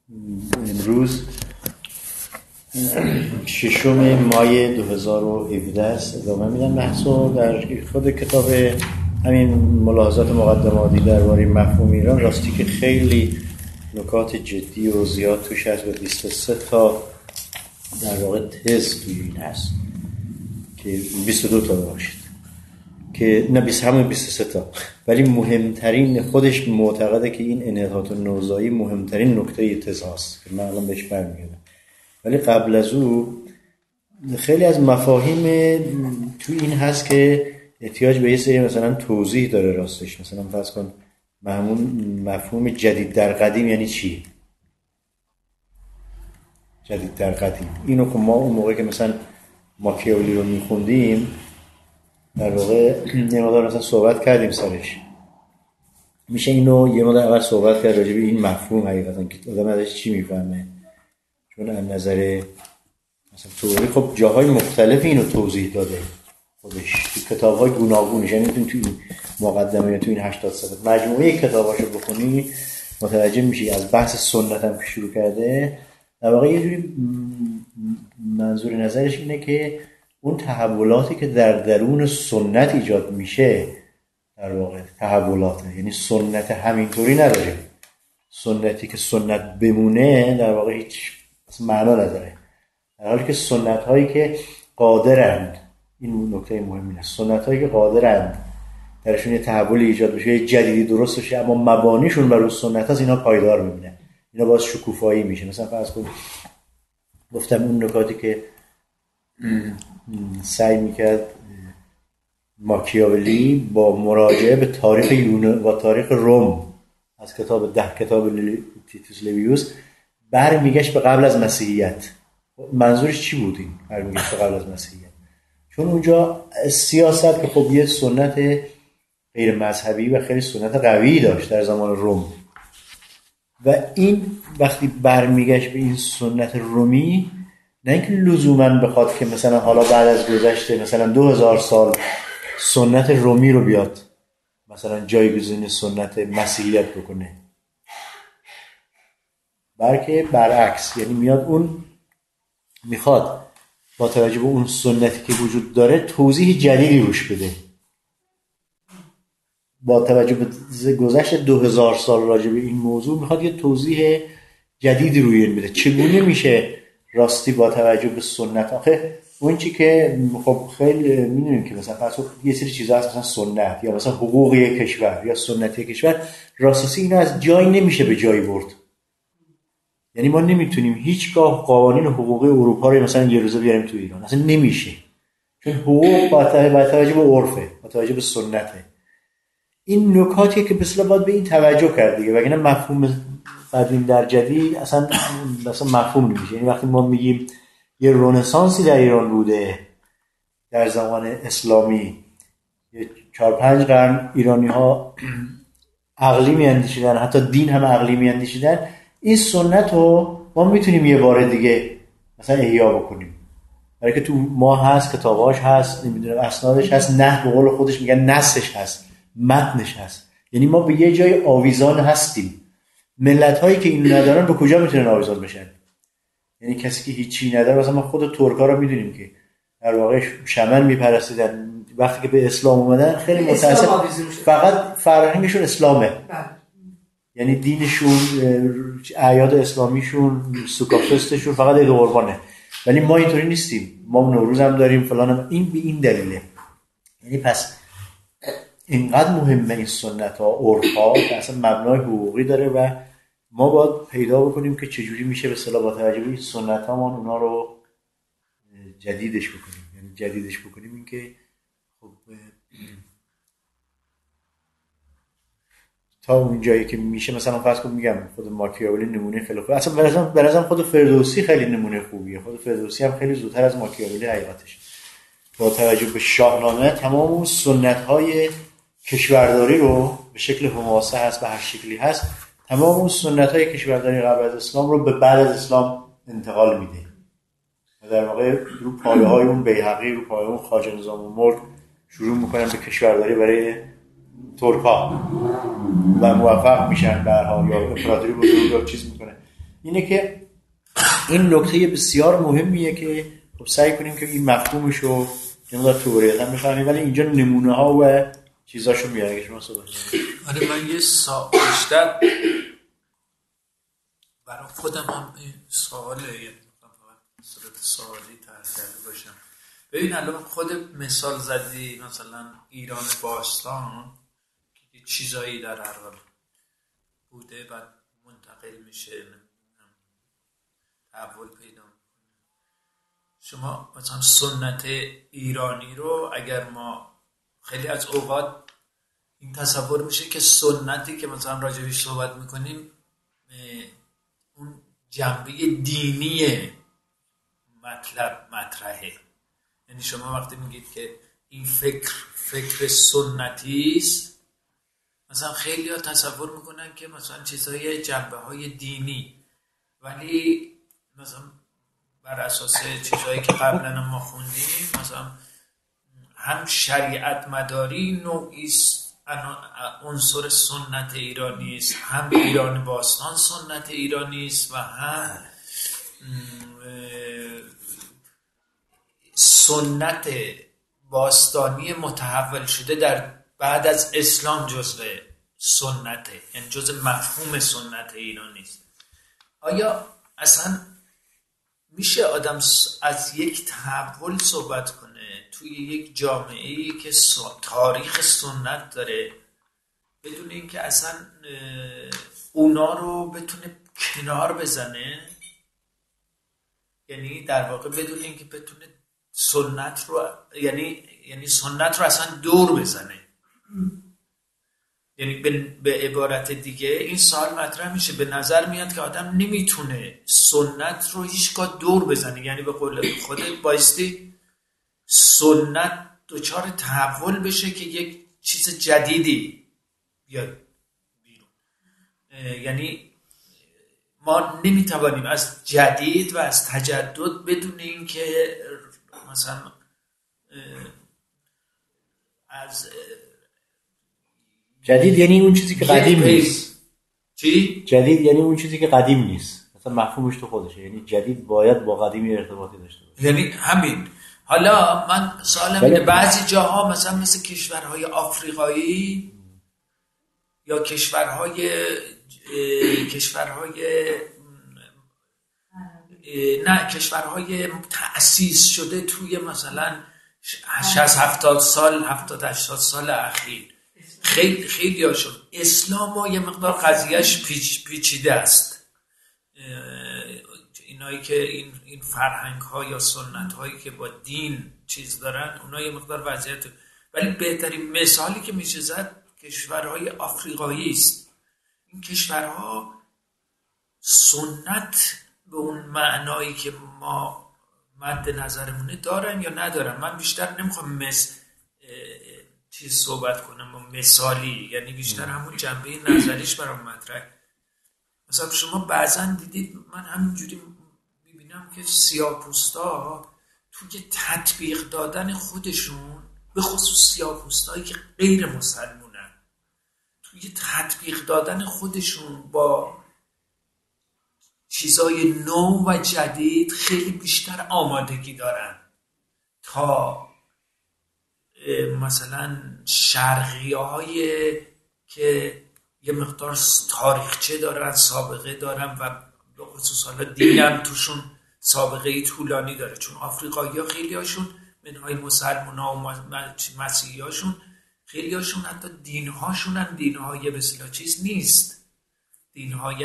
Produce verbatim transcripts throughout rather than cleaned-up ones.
امروز ششم مای دو هزار و هفده است. ادامه میدم بحثو در خود کتاب همین ملاحظات مقدماتی درباره مفهوم ایران. راستی که خیلی نکات جدی و زیاد توش هست و بیست و سه تا در واقع تز توی این هست که بیست و دو تا باشید که نه بیست همون بیست و سه تا، ولی مهمترین خودش معتقده که این انحطاط نوزایی مهمترین نکته تز هاست که من الان بهش برمیگردم. ولی قبل از او خیلی از مفاهیم تو این هست که احتیاج به یه سری مثلا توضیح داره راستش. مثلا فرض کن مفهوم مفهوم جدید در قدیم یعنی چی؟ جدید در قدیم اینو که ما اون موقع که مثلا ماکیاولی رو میخوندیم در واقع یه مقدار مثلا صحبت کردیم سرش. میشه اینو یه مقدار اول صحبت کرد راجع به این مفهوم حقیقتا که آدم ازش چی میفهمه، چون از نظر مثلا توری خب جاهای مختلف اینو توضیح داده خودش تو کتاب‌های گوناگونش. یعنی میتونی تو این مقدمه یا تو این هشتاد صفحه مجموعه کتاباشو بخونی متوجه میشی از بحث سنت هم که شروع کرده در واقع یه جوری منظور نظرش اینه که اون تحولاتی که در درون سنت ایجاد میشه در واقع تحولاته، یعنی سنت همینطوری نداره. سنتی که سنت بمونه در واقع هیچ معنا نداره، در حالی که سنت هایی که قادرند، این نکته مهمی است، سنت هایی که قادرند درشون یه تحول ایجاد بشه، یه جدیدی درست بشه، اما مبانیشون بر اون سنت هست، اینا پایدار میمونه، اینا باز شکوفایی میشه. مثلا فرض کن گفتم اون نکاتی که سعی میکرد ماکیاولی با مراجعه به تاریخ یونان و تاریخ روم از کتاب ده کتاب تیتوس لیویوس برمیگشت به قبل از مسیحیت. منظورش چی بود این برمیگشت به قبل از مسیحیت؟ چون اونجا سیاست که خب یه سنت غیر مذهبی و خیلی سنت قوی داشت در زمان روم و این وقتی برمیگشت به این سنت رومی، نه اینکه لزوما بخواد که مثلا حالا بعد از گذشته مثلا دو هزار سال سنت رومی رو بیاد مثلا جایگزین سنت مسیحیت بکنه، بلکه برعکس، یعنی میاد اون میخواد با توجه به اون سنتی که وجود داره توضیح جدیدی روش بده. با توجه به گذشت دو هزار سال راجع به این موضوع میخواد یه توضیح جدیدی روی این بده. چگونه میشه راستی با توجه به سنت، آخه اون چی که خب خیلی میدونیم که مثلا پس یه سری چیزا هست مثلا سنت یا مثلا حقوق یک کشور یا سنت یک کشور، راستی اینا از جایی نمیشه به جایی برد. یعنی ما نمیتونیم هیچگاه قوانین حقوقی اروپا رو مثلا یه روزه بیاریم تو ایران، اصلا نمیشه، چون حقوق با توجه به عرفه، با توجه به سنته. این نکاتیه که مثلا باید به این توجه کرد دیگه، وگرنه مفهوم قدیم در جدید اصلا اصلا مفهوم نمیشه. یعنی وقتی ما میگیم یه رنسانسی در ایران بوده در زمان اسلامی، یه چهار پنج قرن ایرانی ها عقلی میاندیشیدن، حتی دین هم عقلی میاندیشیدن، این سنت رو ما میتونیم یه بار دیگه مثلا احیا بکنیم، برای که تو ما هست، کتاباش هست، نمیدونم اسنادش هست، نه به قول خودش میگن نصش هست، متنش هست. یعنی ما به یه جای آویزان هستیم. ملت هایی که این ندارن به کجا میتونن آویزان بشن؟ یعنی کسی که هیچی نداره، مثلا ما خود ترک‌ها رو میدونیم که در واقع شمن میپرستیدن، وقتی که به اسلام اومدن خیلی متأسف فقط فرهنگشون اسلامه، یعنی دینشون، اعیاد اسلامیشون، سوکافستشون فقط عید قربانه. ولی ما اینطوری نیستیم، ما نوروز هم داریم فلان هم. این به این دلیله. یعنی پس اینقدر مهمه این سنت ها، عرف ها که اصلا مبنای حقوقی داره و ما باید پیدا بکنیم که چجوری میشه به اصطلاح با توجه به این سنت ها ما اونا رو جدیدش بکنیم. یعنی جدیدش بکنیم این که خب تا اون جایی که میشه، مثلا فرض کن میگم خود ماکیاولی نمونه خیلی خوبه، اصلا برازم برازم خود فردوسی خیلی نمونه خوبیه. خود فردوسی هم خیلی زودتر از ماکیاولی حقیقتش با توجه به شاهنامه تمام اون سنت های کشورداری رو به شکل حماسه هست، به هر شکلی هست، تمام اون سنت های کشورداری قبل از اسلام رو به بعد از اسلام انتقال میده و در واقع رو پایه های اون بیهقی، رو پایه اون خواجه نظام الملک شروع میکنن به کشورداری برای ترک‌ها و موفق میشن به هر حال، یا امپراتوری بزرگ یا چیز میکنه. اینه که این نکته بسیار مهمیه که خب سعی کنیم که این مفهومش رو نمیدونم توریت هم میخوانیم، ولی اینجا نمونه ها و چیزاشو میاره که شما صحبت کنید. آره من یه سا بیشتر برای خودم هم این سواله، یه صورت سوالی طرح کرده باشم. ببین الان خود مثال زدی مثلا ایران باستان که چیزایی در هر حال بوده بعد منتقل میشه تحول پیدا میکنه. شما مثلا سنت ایرانی رو اگر ما خیلی از اوقات این تصور میشه که سنتی که مثلا راجبش صحبت میکنیم اون جنبه دینی مطلب مطرحه. یعنی شما وقتی میگید که این فکر فکر سنتی است، مثلا خیلی ها تصور میکنن که مثلا چیزهای جنبه های دینی، ولی مثلا بر اساس چیزهایی که قبلا ما خوندیم مثلا هم شریعت مداری نوعی است عنصر سنت ایرانی است، هم ایران باستان سنت ایرانی است و هم سنت باستانی متحول شده در بعد از اسلام جزء سنته، یعنی جزء مفهوم سنت ایرانی است. آیا اصلا میشه آدم از یک تحول صحبت کنه توی یک جامعه‌ای که تاریخ سنت داره بدون اینکه اصلا اونا رو بتونه کنار بزنه؟ یعنی در واقع بدون اینکه بتونه سنت رو یعنی یعنی سنت رو اصلا دور بزنه. یعنی به, به عبارت دیگه این سوال مطرح میشه، به نظر میاد که آدم نمیتونه سنت رو هیچگاه دور بزنه، یعنی به قول خودت بایستی سنت دچار تحول بشه که یک چیز جدیدی بیاد بیرون. یعنی ما نمیتوانیم از جدید و از تجدد بدون اینکه مثلا از جدید یعنی اون چیزی که قدیم نیست. چی؟ جدید یعنی اون چیزی که قدیم نیست، مثلا مفهومش تو خودشه، یعنی جدید باید با قدیمی ارتباطی داشته باشه. یعنی همین. حالا من سوالم اینه بعضی جاها مثلا مثل کشورهای آفریقایی یا کشورهای کشورهای نه کشورهای تأسیس شده توی مثلا شصت هفتاد سال هفتاد هشتاد سال اخیر خیلی خیلی هاشون اسلام و یه مقدار قضیهش پیچ پیچیده است. اینایی که این این فرهنگ ها یا سنت هایی که با دین چیز دارن اونا یه مقدار وضعیت، ولی بهترین مثالی که میشه زد کشورهای آفریقایی است. این کشورها سنت به اون معنایی که ما مد نظرمونه دارن یا ندارن. من بیشتر نمیخوام مس چیز صحبت کنم و مثالی، یعنی بیشتر همون جنبه نظریش برام مطرح. مثلا شما بعضن دیدید من همینجوری میبینم که سیاه‌پوستا توی تطبیق دادن خودشون، به خصوص سیاه‌پوستایی که غیر مسلمونن، توی تطبیق دادن خودشون با چیزای نو و جدید خیلی بیشتر آمادگی دارن تا مثلا شرقی های که یه مقدار تاریخچه دارن، سابقه دارن و به خصوص حالا دین هم توشون سابقه طولانی داره. چون آفریقایی ها خیلی هاشون منهای مسلمان ها و مسیحی هاشون خیلی هاشون حتی دین هاشون هم دین های بسیار چیز نیست، دین های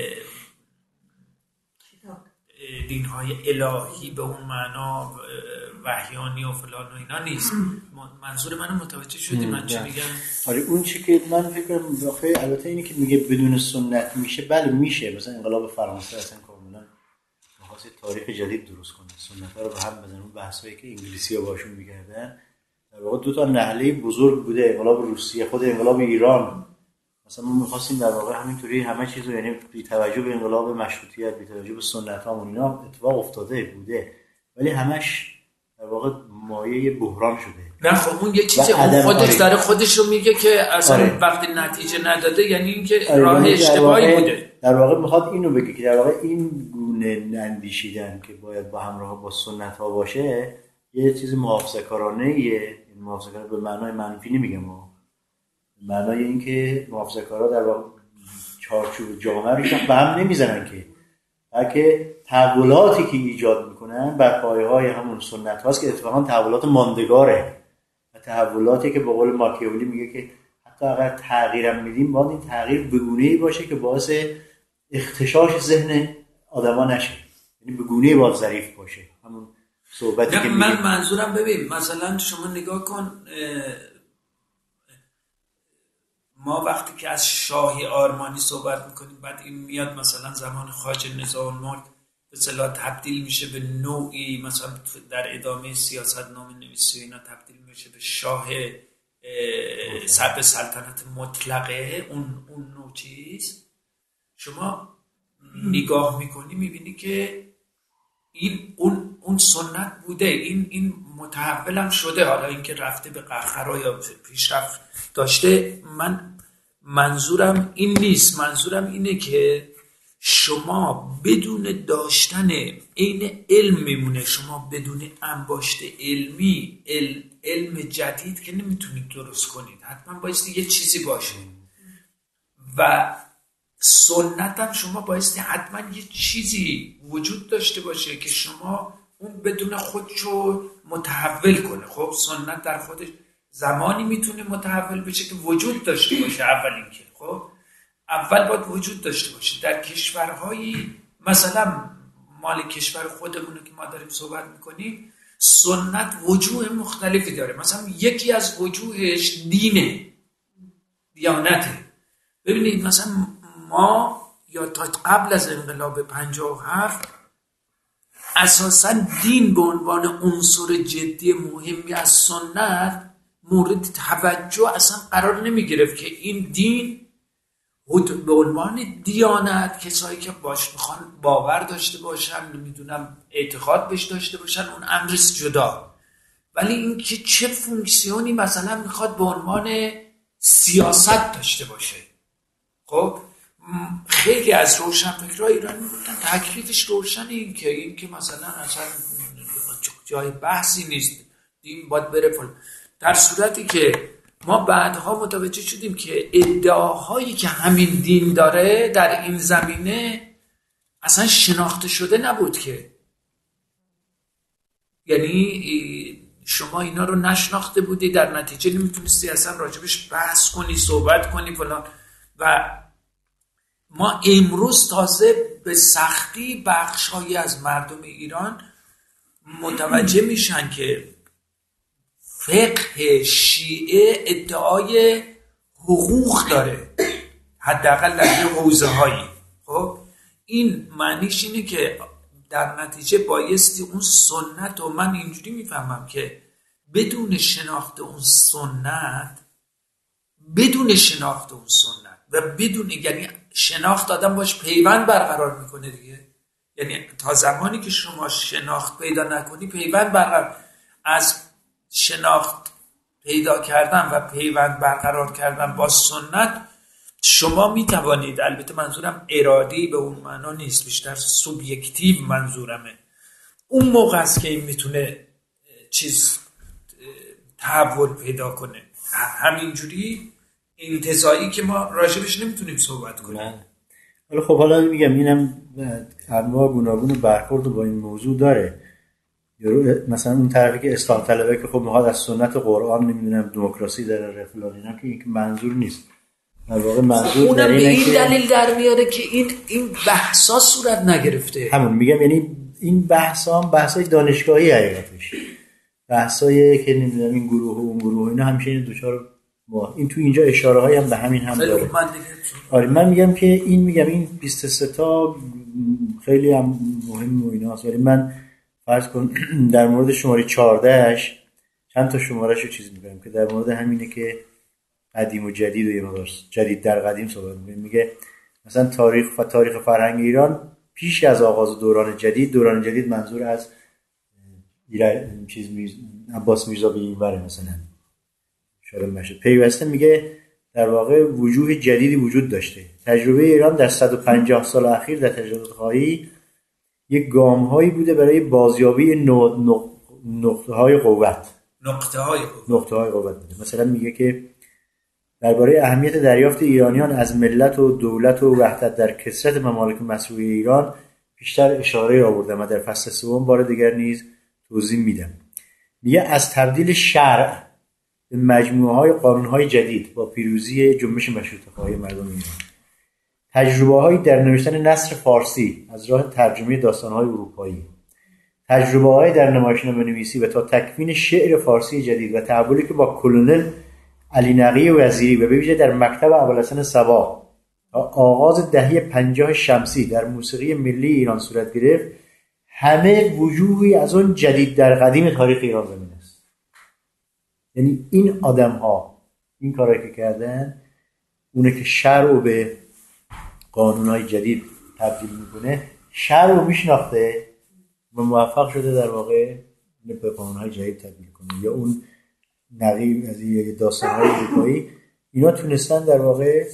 دین های الهی به اون معنا وحیانی و فلان و اینا نیست. منظور منو متوجه شدی من چی میگم؟ آره اون چی که من فکر کنم واقعا البته اینی که میگه بدون سنت میشه، بله میشه. مثلا انقلاب فرانسه اصلا کاملا می‌خواست تاریخ جدید درست کنه، سنت‌ها رو به هم بزنه. اون بحثایی که انگلیسی‌ها باشون می‌کردن در واقع دو تا نهله بزرگ بوده، انقلاب روسیه، خود انقلاب ایران. مثلا ما می‌خواستیم در واقع همینطوری همه چیزو، یعنی بی توجه به انقلاب مشروطیت، بی توجه به سنت‌ها اینا اتفاق افتاده بوده، ولی همش در واقع مایه بحران شده. نه خب اون یه چیزی اون خودش داره خودش رو میگه که اصلا آره. وقتی نتیجه نداده یعنی اینکه آره. راه اشتباهی بوده. در واقع میخواد اینو بگه که در واقع این گونه اندیشیدن که باید با همراه با سنت ها باشه یه چیز محافظه‌کارانه ایه. این محافظه‌کارانه به معنای منفی نمیگم، معنای این که محافظه‌کارا در واقع چارچوب جامعه رو به هم نمیزنن که، بلکه تحولاتی که ایجاد میکنن بر پایه‌های همون سنت هاست که اتفاقا تحولات ماندگاره و تحولاتی که به قول ماکیاولی میگه که حتی اگر تغییرم میدیم باید این تغییر به گونه‌ای باشه که باعث اختشاش ذهن آدما نشه، یعنی به گونه‌ای باید ظریف باشه. همون صحبتی که من منظورم ببین مثلا شما نگاه کن، ما وقتی که از شاهی آرمانی صحبت میکنیم بعد این میاد مثلا زمان خواجه نزاع الملک به اصطلاح تبدیل میشه به نوعی، مثلا در ادامه سیاست نامه نویسی اینا تبدیل میشه به شاه سب سلطنت مطلقه، اون اون نوع چیز شما نگاه میکنی میبینی که این اون اون سنت بوده، این این متحول هم شده، حالا اینکه رفته به قهقرا یا پیشرفت داشته. من منظورم این نیست، منظورم اینه که شما بدون داشتن این علم میمونه، شما بدون انباشت علمی علم, علم جدید که نمیتونید درست کنید، حتما بایستی یه چیزی باشه و سنت هم شما بایستی حتما یه چیزی وجود داشته باشه که شما اون بدون خودشو متحول کنه. خب سنت در خودش زمانی میتونه متحول بشه که وجود داشته باشه. اول اینکه خب اول باید وجود داشته باشه. در کشورهایی مثلا مال کشور خودمونه که ما داریم صحبت میکنیم، سنت وجوه مختلفی داره. مثلا یکی از وجوهش دینه، دیانته. ببینید مثلا ما یا تا قبل از انقلاب پنجاه و هفت اساساً دین به عنوان عنصر جدی مهمی از سنت مورد توجه اصلا قرار نمی گرفت که این دین به عنوان دیانت کسایی که باش میخوان باور داشته باشن، نمیدونم اعتقاد بهش داشته باشن، اون امرش جدا. ولی این که چه فونکسیونی مثلا میخواد به عنوان سیاست داشته باشه. خب خیلی از روشنفکرای ایران میگفتن تکلیفش روشنه، این که این که مثلا اصلا جای بحثی نیست، دین باید بره فل. در صورتی که ما بعدها متوجه شدیم که ادعاهایی که همین دین داره در این زمینه اصلا شناخته شده نبود، که یعنی شما اینا رو نشناخته بودی، در نتیجه نمیتونستی اصلا راجبش بحث کنی، صحبت کنی فلان. و ما امروز تازه به سختی بخشایی از مردم ایران متوجه میشن که فقه شیعه ادعای حقوق داره، حداقل در یه حوزه هایی. خب این معنیش اینه که در نتیجه بایستی اون سنت، و من اینجوری میفهمم که بدون شناخت اون سنت بدون شناخت اون سنت و بدون، یعنی شناخت آدم باش پیوند برقرار میکنه دیگه، یعنی تا زمانی که شما شناخت پیدا نکنی پیوند برقرار، از شناخت پیدا کردن و پیوند برقرار کردن با سنت شما میتوانید، البته منظورم ارادی به اون معنا نیست، بیشتر سوبیکتیو منظورمه، اون موقع است که این میتونه چیز تحول پیدا کنه. همینجوری انتزاعی که ما راجبش نمیتونیم صحبت کنیم. ولی خب حالا میگم اینم انواع گوناگون برخورد با این موضوع داره. مثلا اون طرفی که اصلاح طلبه که خب میخواد از سنت قرآن نمیدونم دموکراسی داره فلان اینا، که این منظور نیست. در واقع منظور اونم به این دلیل در میاره که این این بحثا صورت نگرفته. همون میگم، یعنی این بحثا هم بحثای دانشگاهی حقیقتش، بحثایی که نمیدونم این گروه و اون گروه اینا همیشه این دوچار با این تو اینجا اشاره هایی هم به همین هم داره. آره من میگم که این میگم این بیست و سه تا خیلی هم مهم و ایناست، ولی من فرض کن در مورد شماره چهاردهش چند تا شمارهشو چیز میگم که در مورد همینه که قدیم و جدید و یه مقدار جدید در قدیم صحبت میگه. میگه مثلا تاریخ و تاریخ فرهنگ ایران پیش از آغاز دوران جدید، دوران جدید منظور از ایران چیز میز... عباس میرزا به این بره مثلا شارل مشهد پیوسته، میگه در واقع وجوه جدیدی وجود داشته تجربه ایران در صد و پنجاه سال اخیر در تجددخواهی یک گام‌هایی بوده برای بازیابی نقطه‌های قوت. نقطه‌های قوت. نقطه‌های قوت بوده. مثلا میگه که درباره اهمیت دریافت ایرانیان از ملت و دولت و وحدت در کثرت ممالک مسروعه ایران بیشتر اشاره آوردم و در فصل سوم بار دیگر نیز توضیح میدم. میگه از تبدیل شرع به مجموعه‌های قانون‌های جدید با پیروزی جنبش مشروطه‌خواهی مردم ایران، تجربه‌هایی در نوشتن نثر فارسی از راه ترجمه داستان‌های اروپایی، تجربه‌هایی در نمایشنامه‌نویسی و تا تکوین شعر فارسی جدید و تحولی که با کلونل علی نقی وزیری و به ویژه در مکتب ابوالحسن صبا تا آغاز دهه پنجاه شمسی در موسیقی ملی ایران صورت گرفت، همه وجوهی از اون جدید در قدیم تاریخ ایران زمین است. یعنی این آدم‌ها این کارایی که کردن، اونه که شرع رو به قانون‌های جدید تبدیل میکنه، شرع رو میشناخته و موفق شده در واقع به قانون‌های جدید تبدیل کنه. یا اون نقیب از این داستان‌های اروپایی، اینا تونستن در واقع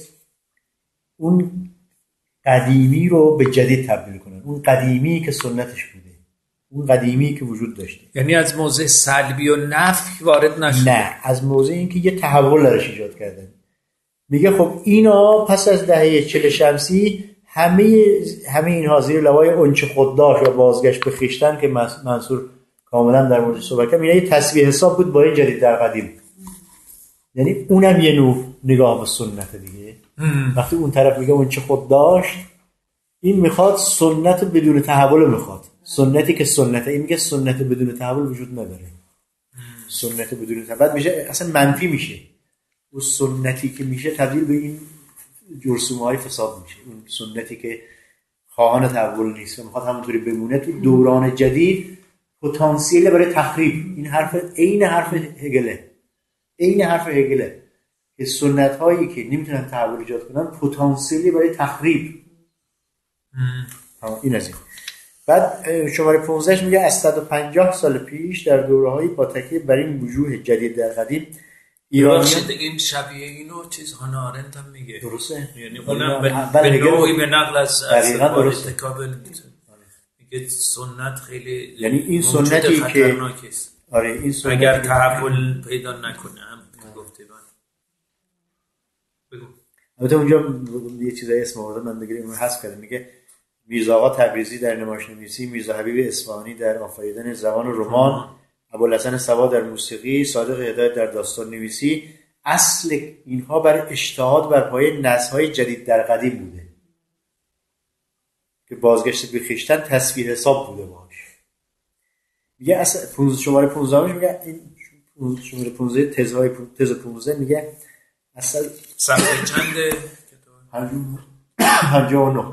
اون قدیمی رو به جدید تبدیل کنن، اون قدیمی که سنتش بوده، اون قدیمی که وجود داشته. یعنی از موضع سلبی و نفی وارد نشد، نه، از موضع این که یه تحول درش ایجاد کردن. میگه خب اینا پس از دهه چهل شمسی همه همه اینها زیر لوای اونچه خود داشت و بازگشت به خویشتن که منصور کاملا در موردش صحبت کرد، یعنی تسویه حساب بود با این جدید در قدیم. یعنی اونم یه نوع نگاه به سنت دیگه. وقتی اون طرف میگه اونچه خود داشت، این میخواد سنت بدون تحول، میخواد سنتی که سنت، این میگه سنت بدون تحول وجود نداره. سنت بدون تحول میشه اصلا منفی میشه. اون سنتی که میشه تبدیل به این جرثومه‌های فساد میشه. اون سنتی که خواهان تحول نیست و میخواد همونطوری بمونه، تو دوران جدید پتانسیل برای تخریب. این حرف عین حرف هگله، عین حرف هگله که سنت هایی که نمیتونن تحول ایجاد کنن پتانسیلی برای تخریب. این از این. بعد شماره پانزده میگه از صد و پنجاه سال پیش در دوره‌های با تکیه بر این وجوه جدید در قدیم ایرانیان، این شبیه اینو چیز هانا آرنت هم میگه. درسته؟ یعنی اونم به نوعی به نقل از ارتکاب میگه سنت خیلی، یعنی این سنتی که آره این سنتی اگر تحول پیدا نکنه هم گفته من بگو. البته اونجا یه چیزای اسم آورده من دیگه اون حذف کردم. میگه میرزا آقا تبریزی در نمایشنویسی، میرزا حبیب اصفهانی در آفریدن زبان و رمان، ابوالحسن صبا در موسیقی، صادق هدایت در داستان نویسی. اصل اینها بر اجتهاد بر پایه نسل‌های جدید در قدیم بوده که بازگشت به خویشتن تسویه حساب بوده باش. میگه اصل شماره پانزده میگه این شماره پانزده تزهای تز پانزده میگه اصل صفحه چنده؟ پنجاه و نه.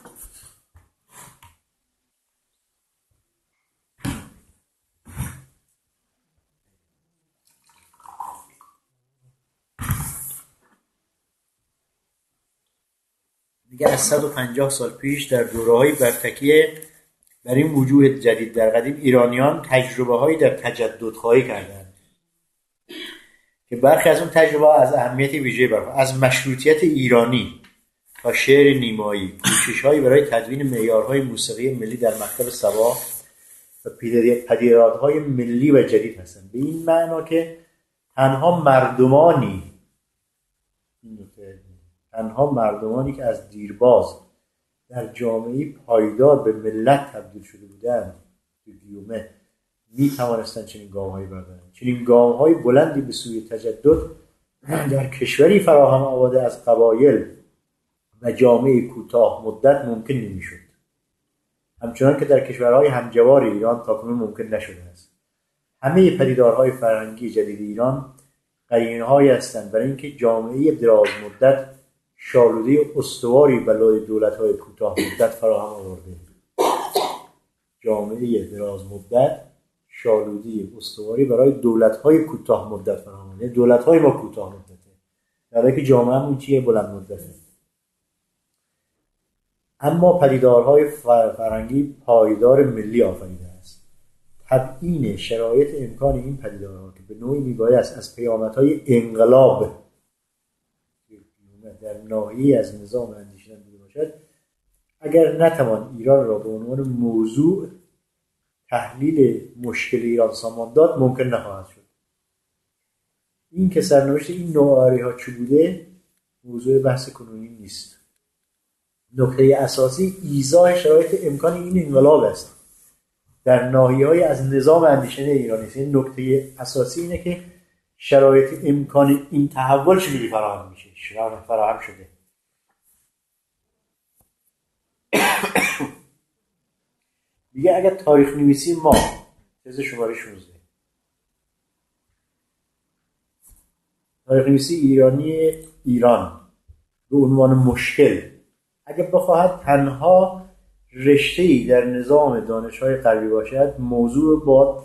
میگه از صد و پنجاه سال پیش در دوره‌های بر تکیه بر این وجوه جدید در قدیم ایرانیان تجربه‌هایی در تجددخواهی کردند که برخی از اون تجربه از اهمیت ویژه‌ای برخوردارند. از مشروطیت ایرانی تا شعر نیمایی، کوشش‌هایی برای تدوین معیارهای موسیقی ملی در مکتب صبا و پدیدارهای ملی و جدید هستند. به این معنا که تنها مردمانی تنها مردمانی که از دیرباز در جامعه پایدار به ملت تبدیل شده بودند به گیومه می توانستند چنین گام‌هایی بردارند. چنین گام‌های بلندی به سوی تجدد در کشوری فراهم آمده از قبایل و جامعه کوتاه مدت ممکن نمی‌شد، همچنان که در کشورهای همجوار ایران تاکنون ممکن نشده است. همه پدیدارهای فرهنگی جدید ایران قرینه‌هایی هستند برای اینکه جامعه دراز مدت شالوده استواری برای دولت‌های کوتاه مدت فراهم آورده. جامعه دراز مدت شالوده استواری برای دولت‌های کوتاه مدت فراهم آورده. دولت‌های ما کوتاه مدته، در حالی که جامعه‌مون چیه؟ بلند مدته. اما پدیدارهای فرهنگی پایدار ملی آفریده است. تبیین شرایط امکان این پدیدارها که به نوعی میبایست از پیامدهای انقلاب در ناحیه‌ای از نظام اندیشه اگر نتوان ایران را به عنوان موضوع تحلیل مشکل ایران سامان داد ممکن نخواهد شد. این که سرنوشت این نوآوری ها چه بوده موضوع بحث کنونی نیست. نکته اساسی ایضاح شرایط امکان این انقلاب است در ناحیه‌های از نظام اندیشنده ایرانی است. این نکته اساسی اینه که شرایط امکان این تحول چجوری فراهم میشه، شرایط فراهم شده. میگه اگر تاریخ نویسی ما تز شماره شانزده تاریخ نویسی ایرانی ایران به عنوان مشکل اگر بخواهد تنها رشته‌ای در نظام دانش‌های غربی باشد موضوع باید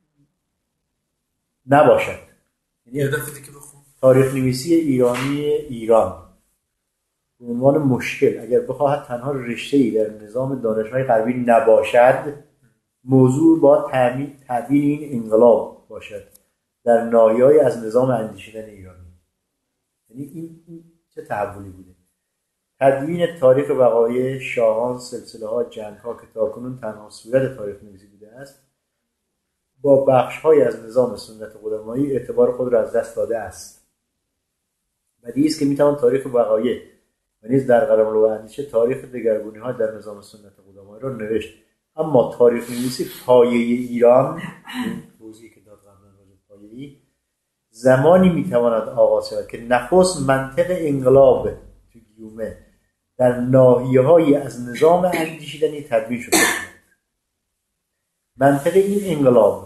نباشد. یعنی دفعه که بخون تاریخ نویسی ایرانی ایران به عنوان مشکل اگر بخواهد تنها رشته‌ای در نظام دانش‌های غربی نباشد موضوع باید تبیین این انقلاب باشد در ناحیه‌های از نظام اندیشیدن ایرانی. یعنی این, این چه تحولی بوده؟ تدوین تاریخ وقایع شاهان، سلسله‌ها، جنگ‌ها که تاکنون تنها صورت تاریخ نویسی بوده است با بخش‌های از نظام سنت قدمایی اعتبار خود را از دست داده است. بدیهی است که می‌توان تاریخ وقایع و نیز در قلمرو اندیشه تاریخ دگرگونی‌ها در نظام سنت قدمایی را نوشت، اما تاریخ نویسی پایه ایران این توضیحی که داد قبلا راجع به پایه‌ای زمانی می‌تواند آغاز شود که نخست منطق انقلاب تو گیومه در ناحیه‌های از نظام اندیشیدنی تدوین شده است. منطق این انقلاب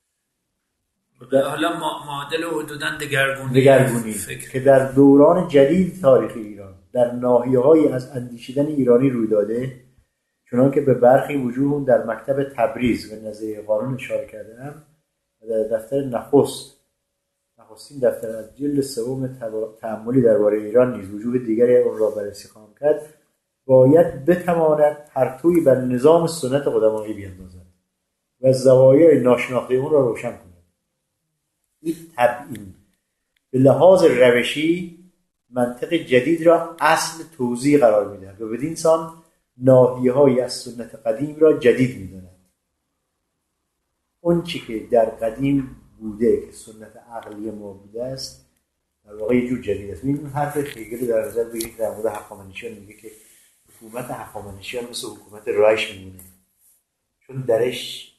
حالا معادل حدوداً دگرگونی دگرگونی که در دوران جدید تاریخ ایران در ناحیه‌های از اندیشیدن ایرانی روی داده، چنان که به برخی وجوه در مکتب تبریز و نظریه قانون اشاره کردم و در دفتر نخست نخستین دفتر از جلد سوم تأملی درباره ایران نیز وجوه دیگری آن را بررسی خواهم کرد، باید بتواند پرتویی بر نظام سنت قدمایی بیندازد و زوایای ناشناخته اون را روشن کند. این تبیین به لحاظ روشی منطق جدید را اصل توزیع قرار می‌دهد و بدین سان ناحیه‌های از سنت قدیم را جدید می‌داند. اون چی که در قدیم بوده که سنت عقلی ما بوده است در واقع یه جور جدید است. این حرف هگل در نظر بگیرید در مورد هخامنشیان میگه که حکومت هخامنشیان مثل حکومت رایش میمونه چون درش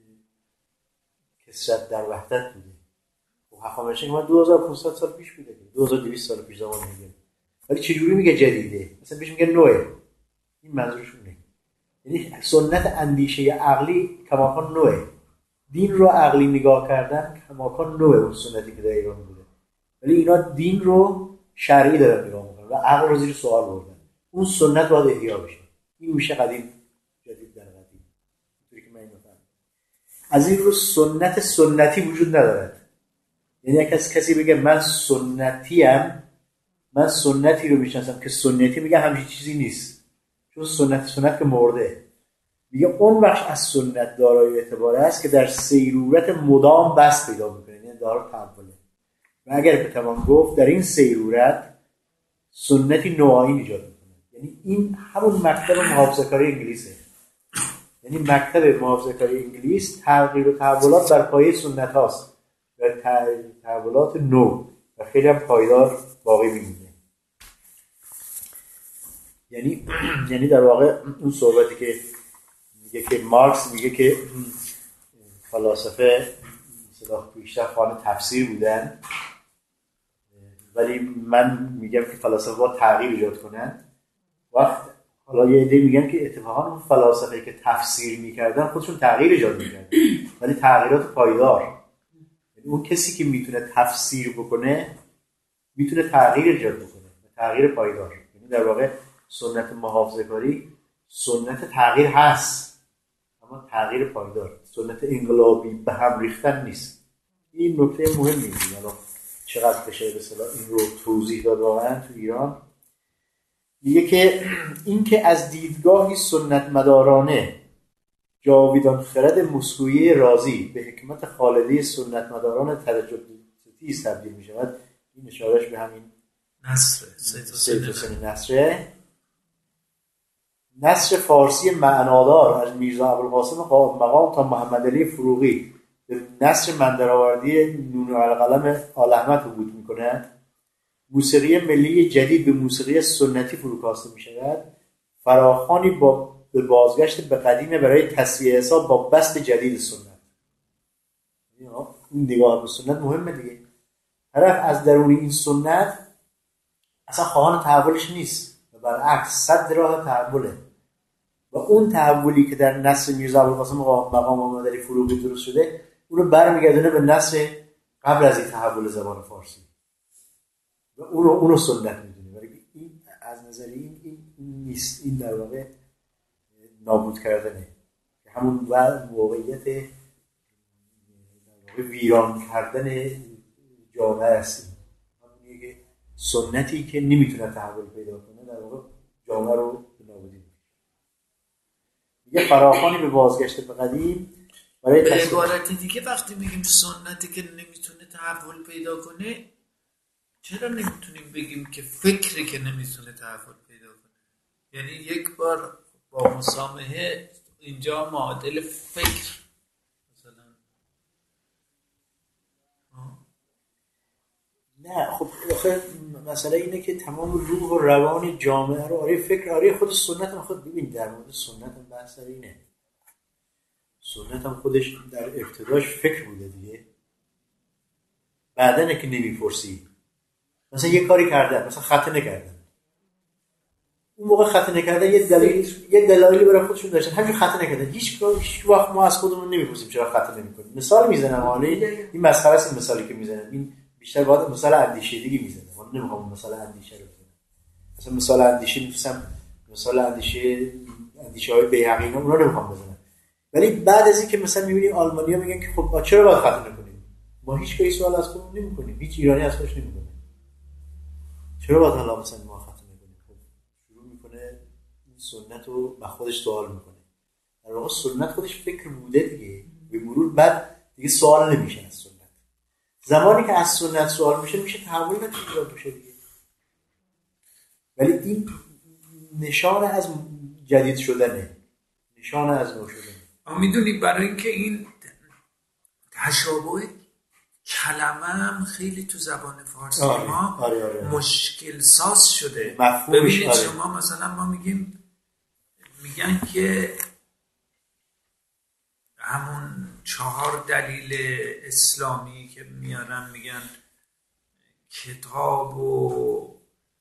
کسرت در وحدت بوده. و هخامنشیان ما دو هزار و پانصد سال پیش بوده، دو هزار و دویست سال پیش زمان میگه، ولی چجوری میگه جدیده؟ مثلا بهش میگه نوعه. این منظورشون نه، یعنی سنت اندیشه عقلی کماکان نوعه، دین رو عقلی نگاه کردن کماکان نوعه اون سنتی که در ایران بوده، ولی اینا دین رو شرعی دارن نگاه میکنن و عقل رو زیر سوال بردن. اون سنت باید احیا بشه. این میشه قدیم جدید در قدیم. اینطوری که من اینو فهمیدم. از این رو سنت سنتی وجود ندارد. یعنی اگه کسی بگه من سنتیم، من سنتی رو میشناسم که سنتی، میگه همچین چیزی نیست، چون سنت سنت که مرده. میگه اون بخش از سنت دارای اعتبار است که در سیرورت مدام بس پیدا میکنه، یعنی دارای تحوله. و اگر بتوان گفت در این سیرورت سنتی نوعی ایجاد میکنه، یعنی این همون مکتب محافظه‌کاری انگلیسه. یعنی مکتب محافظه‌کاری انگلیس تغییر و تحولات بر پایه سنت هاست و تحولات نو و خیلی هم پایدار باقی میمونه. یعنی یعنی در واقع اون صحبتی که میگه که مارکس میگه که فلاسفه مثلا بیشتر خوان تفسیر بودن، ولی من میگم که فلاسفه با تغییر ایجاد کنن. وقت حالا یه عده میگن که اتفاقا اون فلاسفه که تفسیر میکردن خودشون تغییر ایجاد میکردن، ولی تغییرات پایدار. یعنی اون کسی که میتونه تفسیر بکنه میتونه تغییر ایجاد بکنه، تغییر پایدار. یعنی در واقع سنت محافظه‌کاری سنت تغییر هست، اما تغییر پایدار، سنت انقلابی به هم ریختن نیست. این نکته مهمی است. حالا چقدر بشه به اصطلاح این رو توضیح داد واقعا تو ایران. میگه که این که از دیدگاهی سنت مدارانه جاویدان خرد مسکویی رازی به حکمت خالده سنت مداران تجددی تبدیل می شود، این اشارهش به همین نصره سید حسین نصره. نثر فارسی معنادار از میرزا ابوالقاسم مقام تا محمد علی فروغی به نثر من درآوردی نون و القلم آل احمد حبود می‌کند. موسیقی ملی جدید به موسیقی سنتی فروکاسته می‌شود. فراخوانی با به بازگشت به قدیم برای تصفیه حساب با بست جدید سنت. این نگاه به سنت مهمه دیگه. طرف از درون این سنت اصلا خواهان تحولش نیست و برعکس صد راه تحوله و اون تحولی که در نثر میرزا ابوالقاسم مقام محمد علی فروغی درست شده اون رو برمیگردونه به نثر قبل از این تحول زبان فارسی و اون رو اون رو سنت میدونه. ولی این از نظر این این نیست، این در واقع نابود کردنه، همون واقعیت در واقع ویران کردن جامعه است. همونیه که سنتی که نمیتونه تحول پیدا کنه در واقع جامعه رو به نابودی می‌کشه. یه فراخوانی به بازگشت به قدیم برای به عبارت دیگه وقتی میگیم سنتی که نمیتونه تحول پیدا کنه، چرا نمیتونیم بگیم که فکری که نمیتونه تحول پیدا کنه؟ یعنی یک بار با مسامحه اینجا معادل فکر مثلا نه خب آخه مسئله اینه که تمام روح و روان جامعه رو آره فکر آره خود سنت هم خود ببین در مورد سنت هم بحث اینه. سنت هم خودش در ابتداش فکر بوده دیگه، بعدنه که نمیپرسی. مثلا یه کاری کردن، مثلا ختنه کردن، اون موقع ختنه کردن یه دلیل یه دلایلی برای خودشون داشتن، همین ختنه کردن. هیچ هیچ وقت ما از خودمون نمیپرسیم چرا ختنه نمی‌کنیم. مثال میزنم حالا این مسخره است این مثالی که میزنم، این بیشتر باید مثال اندیشیدگی میزنم. من نمیخوام مثال اندیشه رو بزنم. مثلا مثال اندیشه میفهمم، مثال اندیشه اندیشه‌های بیهقی اینا اونا نمیخوام بزنم. ولی بعد از اینکه مثلا میبینیم آلمانی‌ها میگن که خب چرا باید ختنه کنیم؟ ما هیچ کی سوال از خودمون نمی‌کنیم، هیچ ایرانی از خودش نمی‌کنه. چرا باید حالا مثلا ما ختنه کنیم؟ خب شروع میکنه سنت رو با خودش سوال میکنه. در واقع سنت خودش فکر بوده دیگه، به مرور بعد دیگه سوال نمیشه از سنت. زمانی که از سنت سوال میشه میشه تحول ایجاد میشه دیگه. ولی این نشان از جدید شدنه، نشان از نو شدنه. ما میدونیم برای اینکه این تشابه کلمه هم خیلی تو زبان فارسی آره، ما آره، آره. مشکل ساز شده. ببینید آره. شما مثلا ما میگیم میگن که همون چهار دلیل اسلامی که میارن میگن کتاب و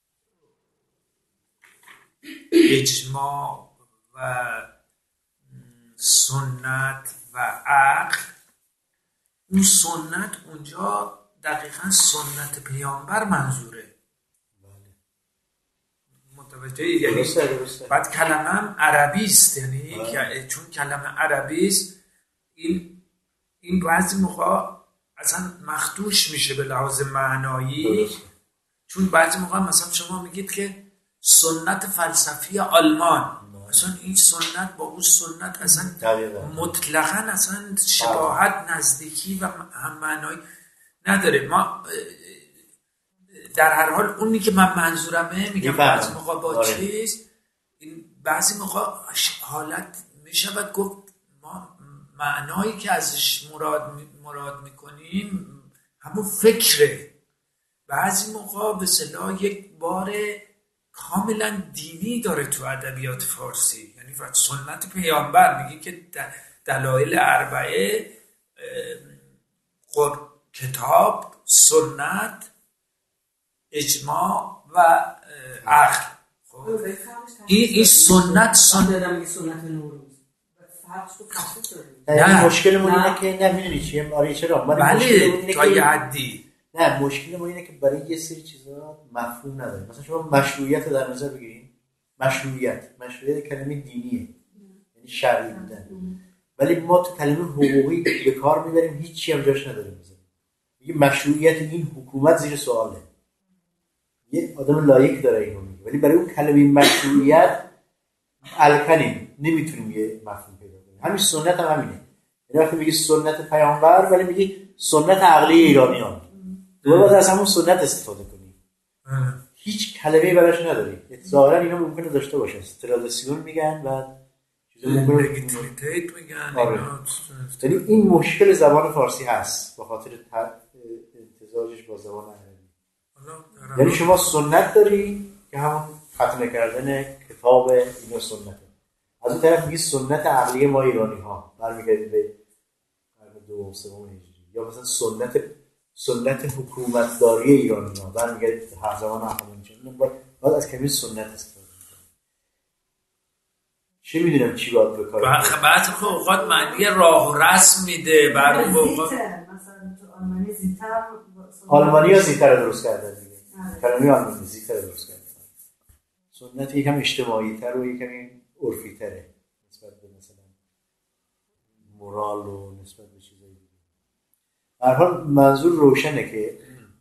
اجماع و سنت و عقل. اون سنت اونجا دقیقا سنت پیامبر منظوره. متوجه؟ یعنی بعد کلمه هم عربی است، یعنی که چون کلمه عربی است این این بعضی موقع اصلا مخدوش میشه به لحاظ معنایی. چون بعضی موقع مثلا شما میگید که سنت فلسفی آلمان، مثلا این سنت با اون سنت اصلا مطلقاً اصلا شباهت نزدیکی و هم معنایی نداره. ما در هر حال اونی که من منظورمه میگم بعضی موقع با چیز این بعضی موقع حالت میشود گفت ما معنایی که ازش مراد مراد میکنیم همون فکره. بعضی موقع به اصطلاح یک بار کاملا دینی داره تو ادبیات فارسی، یعنی سنت پیامبر میگه که دلایل اربعه کتاب، سنت، اجماع و عقل. خب این این سنت سنت سنت نوروز نه مشکل ما اینه که نمیدونی چیه آره چرا بله تا یه حدی نه مشکل ما اینه که برای یه سری چیزا مفهوم نداره. مثلا شما مشروعیت رو در نظر بگیرید، مشروعیت مشروعیت کلمه دینیه یعنی شرعی بودن، ولی ما تو کلمه حقوقی به کار میبریم هیچی هم جاش نداره. میگه مشروعیت این حکومت زیر سواله، یه آدم لایق داره اینو میگه، ولی برای اون کلمه مشروعیت الکنیم نمیتونیم یه مفهوم پیدا کنیم. همین سنت هم همینه، یعنی وقتی میگی سنت پیامبر ولی میگی سنت عقلی ایرانیان، تو باید از همون سنت استفاده کنی. هیچ کلمه‌ای براش نداری. ظاهرا اینا ممکنه داشته باشه، ترادیسیون میگن و چیز ممکنه لگیتیمیت میگن. یعنی این مشکل زبان فارسی هست به خاطر امتزاجش با زبان عربی. یعنی شما سنت داری که همون ختم کردن کتاب اینا سنته، از اون طرف میگی سنت عقلی ما ایرانی ها برمیگردیم به قرن دوم سوم هجری، یا مثلا سنت سنت حکومتداری ایرانی ها برمیگردیم به هر زمان هخامنشیان. باید از کمی سنت استفاده کنیم. چه میدونم چی باید بکاریم. بعد خب اوقات معنی راه و رسم میده. برای اوقات مثلا تو آلمانی زیتر، آلمانی ها زیتر درست کردن دیگه. کلمه آلمانی زیتر درست کردن. سنت یکم اجتماعی تر و یکم عرفی تره نسبت به مثلا مورال و نسبت به چیزایی دیگه. به هر حال منظور روشنه که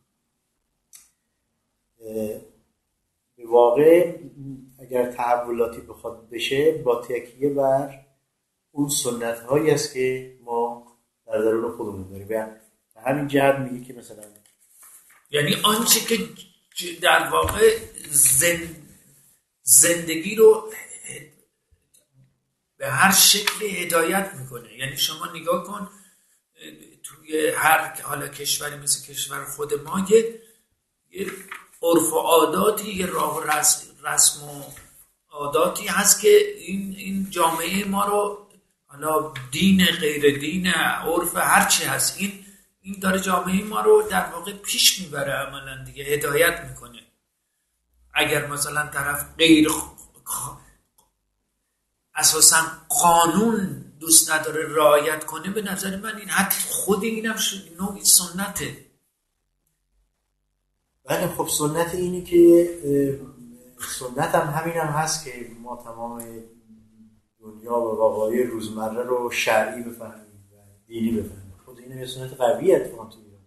به واقع اگر تحولاتی بخواد بشه با تکیه بر اون سنت هایی است که ما در درون خودمون داریم. و همین جهت میگه که مثلا یعنی آنچه که در واقع زن... زندگی رو به هر شکلی هدایت میکنه. یعنی شما نگاه کن توی هر حالا کشوری مثل کشور خود ما یه, یه عرف و عاداتی، یه راه و رسم و عاداتی هست که این این جامعه ما رو، حالا دین غیر دین عرف هر چی هست، این این داره جامعه ما رو در واقع پیش میبره، عملا دیگه هدایت میکنه. اگر مثلا طرف غیر اساسا قانون دوست نداره رعایت کنه، به نظر من این حتی خود اینم نوعی سنته. بله خب سنت اینی که سنت هم همین هم هست که ما تمام دنیا و واقعی روزمره رو شرعی بفهمیم و دینی بفهمیم. خود این یه سنت قویه اتفاقا تو ایران،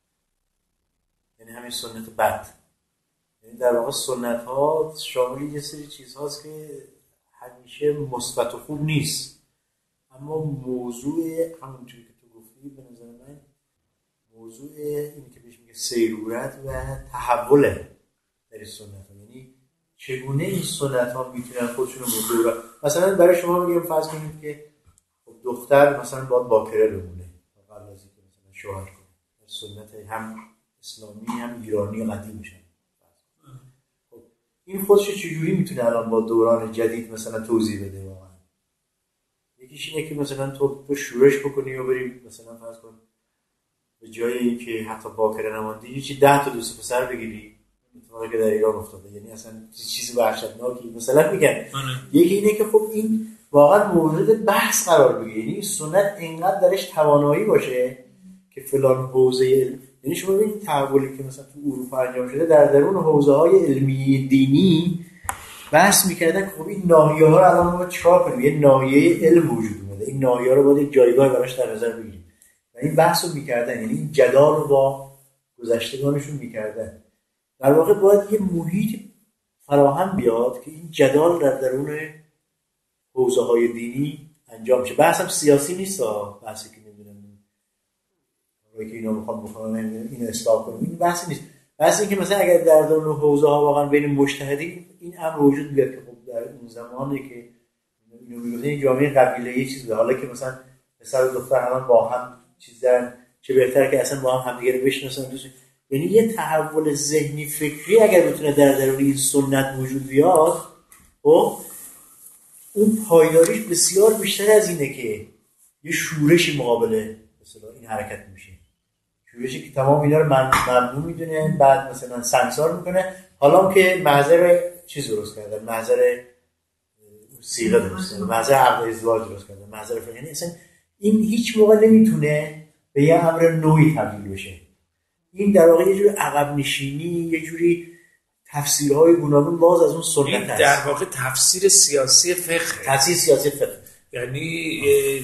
یعنی همین سنت بد. یعنی در واقع سنت ها شامل یه سری چیز هاست که همیشه مثبت و خوب نیست، اما موضوع همونجوری که تو گفتی به نظر من موضوع اینی که بهش میگه سیرورت و تحوله در سنت ها. یعنی چگونه این سنت ها میتونن خودشون رو مدورن. مثلا برای شما میگم فرض کنید که دختر مثلا باید باکره بمونه قبل از اینکه مثلا شوهر کنه. سنت هم اسلامی هم ایرانی قدیم میشن. خب این خودش چجوری میتونه الان با دوران جدید مثلا توضیح بده؟ واقعا یکیش اینه که مثلا تو تو شورش بکنی و بری مثلا فرض کن به جای اینکه حتی باکره نماندی یه ده تا دوست پسر بگیری، اتفاقی که در ایران افتاده. یعنی اصلا چیزی وحشتناکی مثلا میگن. یکی اینه که خب این واقعا مورد بحث قرار بگیره، یعنی سنت اینقدر درش توانایی باشه که فلان حوزه، یعنی شما ببینید تحولی که مثلا تو اروپا انجام شده در درون حوزه‌های علمی دینی بحث می‌کردن که خب این ناحیه‌ها رو الان ما چیکار کنیم؟ یه ناحیه علم وجود اومده، این ناحیه‌ها رو باید جایگاه براش در نظر بگیریم. و این بحث رو می‌کردن، یعنی این جدال رو با گذشتگانشون می‌کردن. در واقع باید یه محیط فراهم بیاد که این جدال در درون حوزه‌های دینی انجام شه. بحث هم سیاسی نیست ها، بحثی که نمی‌دونم روی که اینا میخوام بکنن اینو اصلاح کنم، این بحثی نیست. بحث این که مثلا اگر در درون حوزه‌ها واقعا بین مجتهدین این امر وجود بیاد که خب در اون زمانی که اینو میگفتن این جامعه قبیله‌ای چیز بود، حالا که مثلا پسر و دختر الان با هم چیزن، چه بهتر که اصلا با هم همدیگه رو بشناسن دوست. یعنی یه تحول ذهنی فکری اگر بتونه در درون این سنت وجود بیاد، خب اون پایداریش بسیار بیشتر از اینه که یه شورشی مقابل مثلا این حرکت میشه، شورشی که تمام اینا رو ممنوع میدونه، بعد مثلا سانسور میکنه. حالا که محضر چیز درست کردن، محضر سیغه درست کردن، محضر عقد ازدواج درست کردن، محضر فلان، یعنی اصلا این هیچ موقع نمیتونه به یه امر نوعی تبدیل بشه. این در واقع یه جوری عقب نشینی، یه جوری تفسیرهای گوناگون باز از اون سنت هست. در واقع تفسیر سیاسی فقه، تفسیر سیاسی فقه، یعنی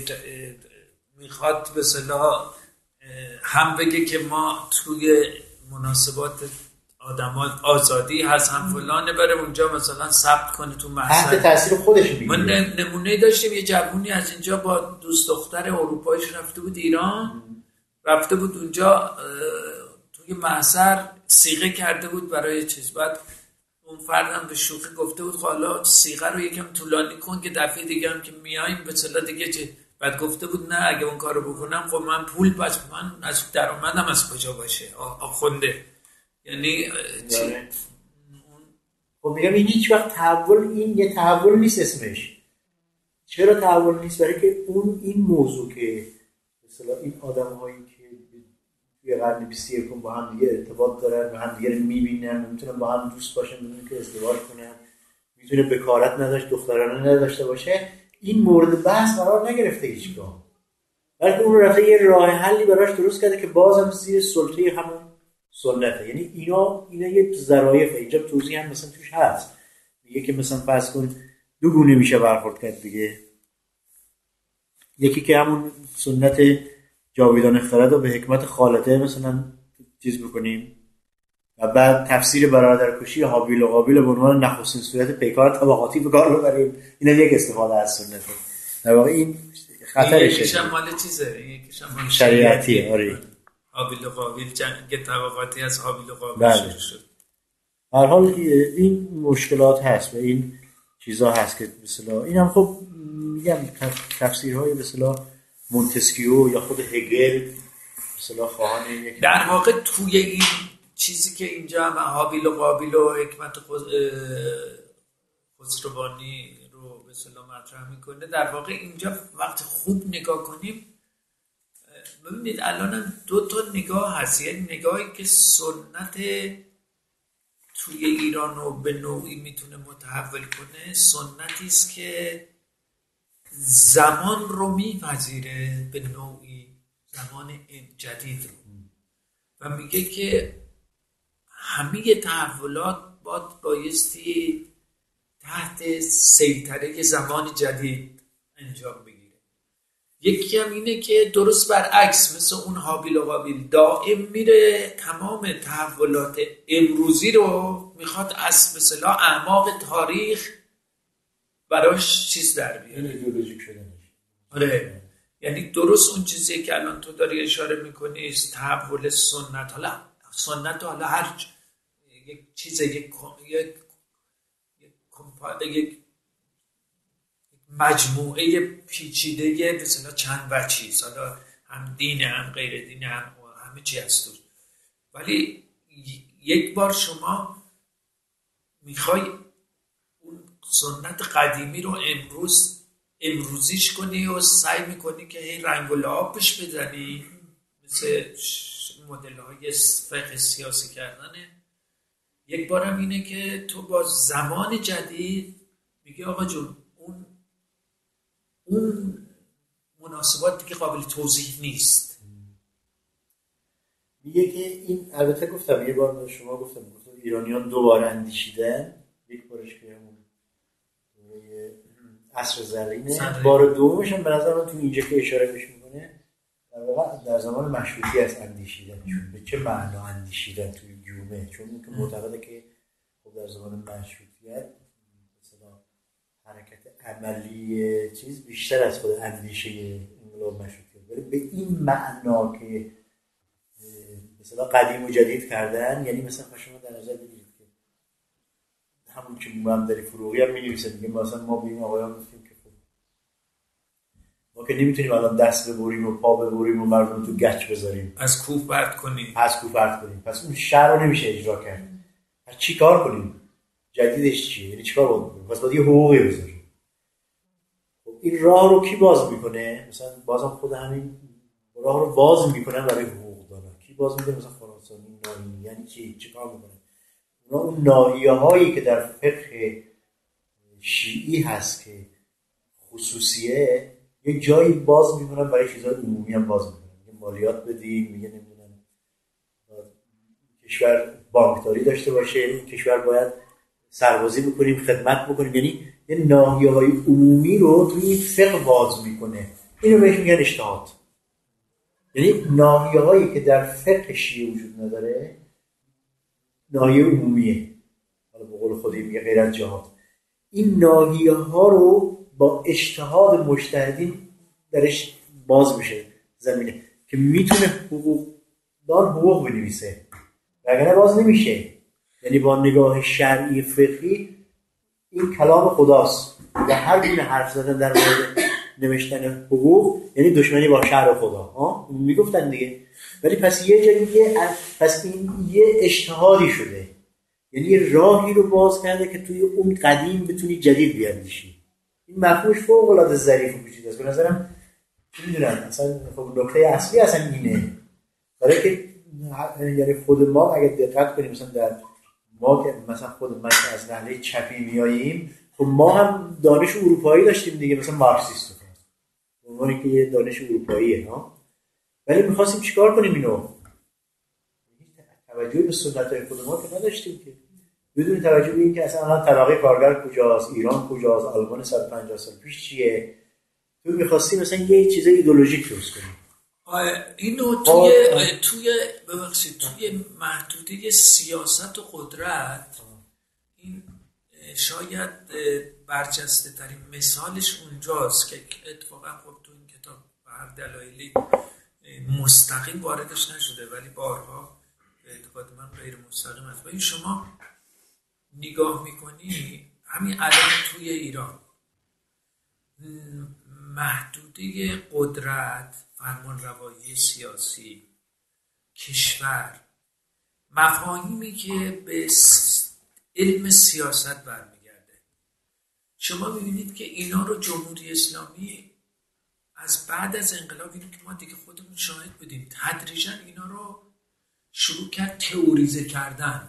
میخواد به اصطلاح هم بگه که ما توی مناسبات آدم‌ها آزادی هست، هم فلانه، بره اونجا مثلا ثبت کنه تو محضر تحت تاثیر خودش بگیره. من نمونه داشتیم یه جوونی از اینجا با دوست دختر اروپاییش رفته بود ایران، رفته بود اونجا توی محضر صیغه کرده بود برای چیز، بعد اون فردم به شوخی گفته بود حالا صیغه رو یکم طولانی کن که دفعه دیگه هم که میایم به اصطلاح دیگه چه. بعد گفته بود نه اگه اون کارو بکنم خب من پول پس من از درآمدم از کجا باشه آخونده یعنی چی؟ خب میگم این هیچ وقت تحول، این یه تحول نیست اسمش. چرا تحول نیست؟ برای که اون این موضوع که مثلا این آدم‌هایی که توی قرن بیست و یکم با هم دیگه ارتباط دارن و هم دیگه رو می‌بینن، میتونن با هم دوست باشن بدون که ازدواج کنن، میتونه بکارت نداشت دخترانه نداشته باشه، این مورد بحث قرار نگرفته هیچگاه. بلکه اون رفته یه راه حلی براش درست کرده که بازم زیر سلطه همون سنته. یعنی اینا اینا یه ظرافت، اینجا توضیح هم مثلا توش هست، میگه که مثلا فرض کن دو گونه میشه برخورد کرد دیگه. یکی که همون سنت جاویدان اخترد رو به حکمت خالته مثلا چیز بکنیم و بعد تفسیر برادرکشی هابیل و قابیل به عنوان نخستین صورت پیکار طبقاتی به کار ببریم. اینا یک استفاده از سنته. در واقع این خطرشه. یکیش هم مال چیزه، یکیش هم مال شریعتی. آره هابیل و قابیل جنگ طبقاتی از هابیل و قابیل شروع شد. هر حال این مشکلات هست و این چیزا هست که مثلا اینم خب میگم تفسیرهای مثلا مونتسکیو یا خود هگل مثلا خواهان یک در واقع توی این چیزی که اینجا هم هابیل و قابیل و حکمت خسروانی رو به اصطلاح مطرح میکنه، در واقع اینجا وقتی خوب نگاه کنیم ببینید الان دو تا نگاه هست. یک نگاهی که سنت توی ایران رو به نوعی میتونه متحول کنه، سنتی است که زمان رو میپذیره، به نوعی زمان جدید رو، و میگه که همه تحولات باید بایستی تحت سیطره زمان جدید انجام بگیره. یکی هم اینه که درست برعکس، مثل اون هابیل و قابیل دائم میره تمام تحولات امروزی رو میخواد از مثلا اعماق تاریخ براش چیز در بیاره، ایدئولوژیک شده. آره، یعنی درست اون چیزی که الان تو داری اشاره میکنی است، تحول سنت. حالا سنت حالا هر یک چیز، یک یک یک مجموعه پیچیده مثلا چند وجهی، حالا هم دین هم غیر دین هم همه چی هست توش، ولی یک بار شما میخوای اون سنت قدیمی رو امروز امروزیش کنی و سعی میکنی که هی رنگ و لعابش بدنی، مثل مدل های فقه سیاسی کردنه. یک بار هم اینه که تو با زمان جدید میگی آقا جون اون اون مناسبات دیگه قابل توضیح نیست. میگه که این، البته گفتم یه بار شما گفتم گفتم ایرانیان دوباره اندیشیدن، یک بارش که همون عصر زرینه، بار دومش هم به نظر من تو اینجا که اشاره بهش میکنه در واقع در زمان مشروطیت اندیشیدن. چون به چه معنا اندیشیدن توی جومه؟ چون اون که معتقده که خب در زمان مشروطیت مثلا حرکت عملی چیز بیشتر از خود اندیشه انقلاب مشروطیت، ولی به این معنا که مثلا قدیم و جدید کردن، یعنی مثلا شما در نظر بگیرید که همون که محمد فروغی هم می‌نویسه، میگه مثلا ما به این آقایان گفتیم که خب ما که نمیتونیم الان دست ببریم و پا ببریم و مردم تو گچ بذاریم، از کوه پرت کنیم از کوه پرت کنیم، پس اون شهر رو نمیشه اجرا کرد. پس چی کار کنیم؟ جدیدش چیه؟ یعنی چیکار باید بکنیم؟ پس باید یه حقوقی بذاریم. خب این راه رو کی باز میکنه؟ مثلا بازم خود همین راه رو باز میکنن برای حقوق دادن. کی باز میکنه؟ مثلا خراسانی ناحیه. یعنی چی؟ چیکار میکنه؟ اونا اون ناحیه‌هایی که در فقه شیعی هست که خصوصیه، یک جایی باز میکنن برای چیزای عمومی هم باز میکنن. میگه مالیات بدیم، میگه نمیدونم کشور بانکداری داشته باشه، این کشور باید سربازی بکنیم، خدمت بکنیم. یعنی یه ناحیه‌های عمومی رو توی این فقه باز میکنه. اینو بهش میگن اجتهاد. یعنی ناحیه‌هایی که در فقه شیعه وجود نداره، ناحیه عمومیه، حالا به قول خودی میگه غیر از جهاد، این ناحیه‌ها رو با اجتهاد مجتهدین درش باز میشه زمینه که میتونه حقوق دار حقوق بنویسه، وگرنه باز نمیشه. یعنی با نگاه شرعی فقهی این کلام خداست و هر گونه حرف زدن در مورد نوشتن حقوق یعنی دشمنی با شرع خدا. ها میگفتن دیگه. ولی پس یه جایی که پس این یه اجتهادی شده، یعنی یه راهی رو باز کرده که توی اون قدیم بتونی جدید بیاندیشی. این مفهومش فوق العاده ظریف و پیچیده است. به نظرم میدونم مثلا خب نکته اصلی اصلا اینه، برای که یعنی خود ما اگه دقت کنیم مثلا در ما که مثلا خود من از نحله چپی میاییم، خب ما هم دانش اروپایی داشتیم دیگه، مثلا مارکسیست بود به عنوان که یه دانش اروپاییه ها، ولی می‌خواستیم چیکار کنیم اینو؟ توجه به سنت‌های خود ما که نداشتیم که، بدون توجه به این که اصلا الان طبقه کارگر کجاست، ایران کجاست، آلمان صد و پنجاه سال پیش چیه، تو می‌خواستی مثلا یه چیز ایدئولوژیک درست کنی. اینو توی توی ببخشید توی محدوده سیاست و قدرت این شاید برجسته ترین مثالش اونجاست که اتفاقا خب تو این کتاب به هر دلایلی مستقیم واردش نشده ولی بارها به اعتقاد من غیر مستقیم است. ولی شما نگاه میکنی همین الان توی ایران محدوده قدرت، فرمانروایی سیاسی، کشور، مفاهیمی که به علم سیاست برمیگرده. شما میبینید که اینا رو جمهوری اسلامی از بعد از انقلاب، اینو که ما دیگه خودمون شاهد بودیم، تدریجا اینا رو شروع کرد تئوریزه کردن.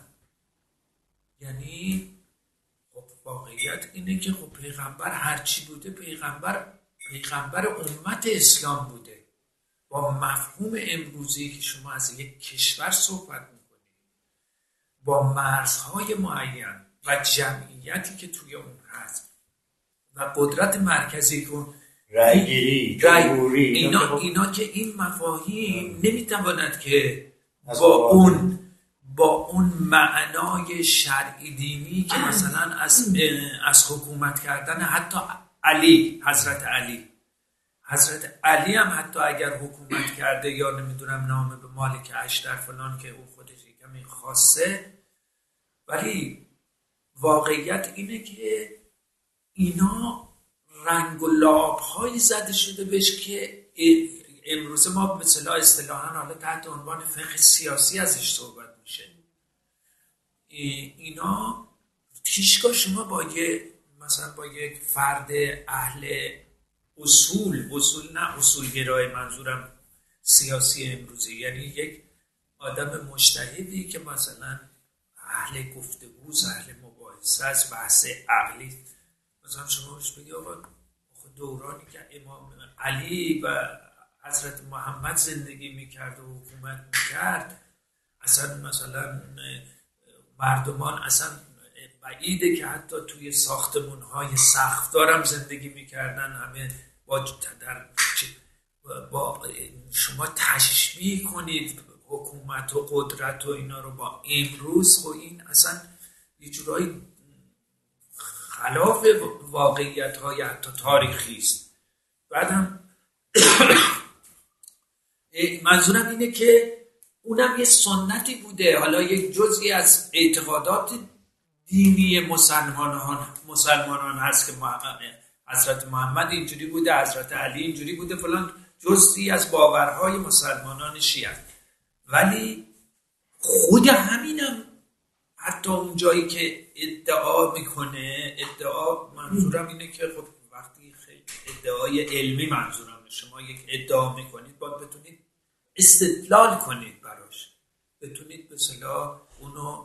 یعنی خب واقعیت اینه که خب پیغمبر هرچی بوده پیغمبر پیغمبر امت اسلام بوده. با مفهوم امروزی که شما از یک کشور صحبت میکنید، با مرزهای معین و جمعیتی که توی اون هست و قدرت مرکزی که رأیگیری، جمهوری، اینا اینا که این مفاهیم نمیتواند که با اون با اون معنای شرعی دینی که مثلا از از حکومت کردن حتی علی، حضرت علی حضرت علی هم حتی اگر حکومت کرده یا نمیدونم نامه به مالک اشتر فلان که اون خودش کمی خاصه، ولی واقعیت اینه که اینا رنگ و لاب‌هایی زده شده بهش که امروز ما به اصطلاح اصطلاحاً حالا تحت عنوان فقه سیاسی ازش صحبت میشه. اینا هیچگاه شما با یه مثلا با یک فرد اهل اصول اصول نه اصولگرای منظورم سیاسی امروزی، یعنی یک آدم مجتهدی که مثلا اهل گفتگوست، اهل مباحثه است، بحث عقلی، مثلا شما بهش بگی آقا دورانی که امام علی و حضرت محمد زندگی میکرد و حکومت میکرد اصلا مثلا مردمان اصلا بعیده که حتی توی ساختمون‌های سقف‌دار هم زندگی میکردن، همه با در با شما تشبیه کنید حکومت و قدرت و اینا رو با امروز، و این اصلا یه جورایی خلاف واقعیت‌های حتی تاریخی است. بعد هم منظورم اینه که اونم یه سنتی بوده، حالا یک جزئی از اعتقادات دینی مسلمانان مسلمانان هست که حضرت محمد اینجوری بوده، حضرت علی اینجوری بوده، فلان جزئی از باورهای مسلمانان شیعه. ولی خود همینم حتی اون جایی که ادعا میکنه، ادعا منظورم اینه که خب وقتی خیلی ادعای علمی منظورم، شما یک ادعا میکنید باید بتونید استدلال کنید براش، بتونید به اصطلاح اونو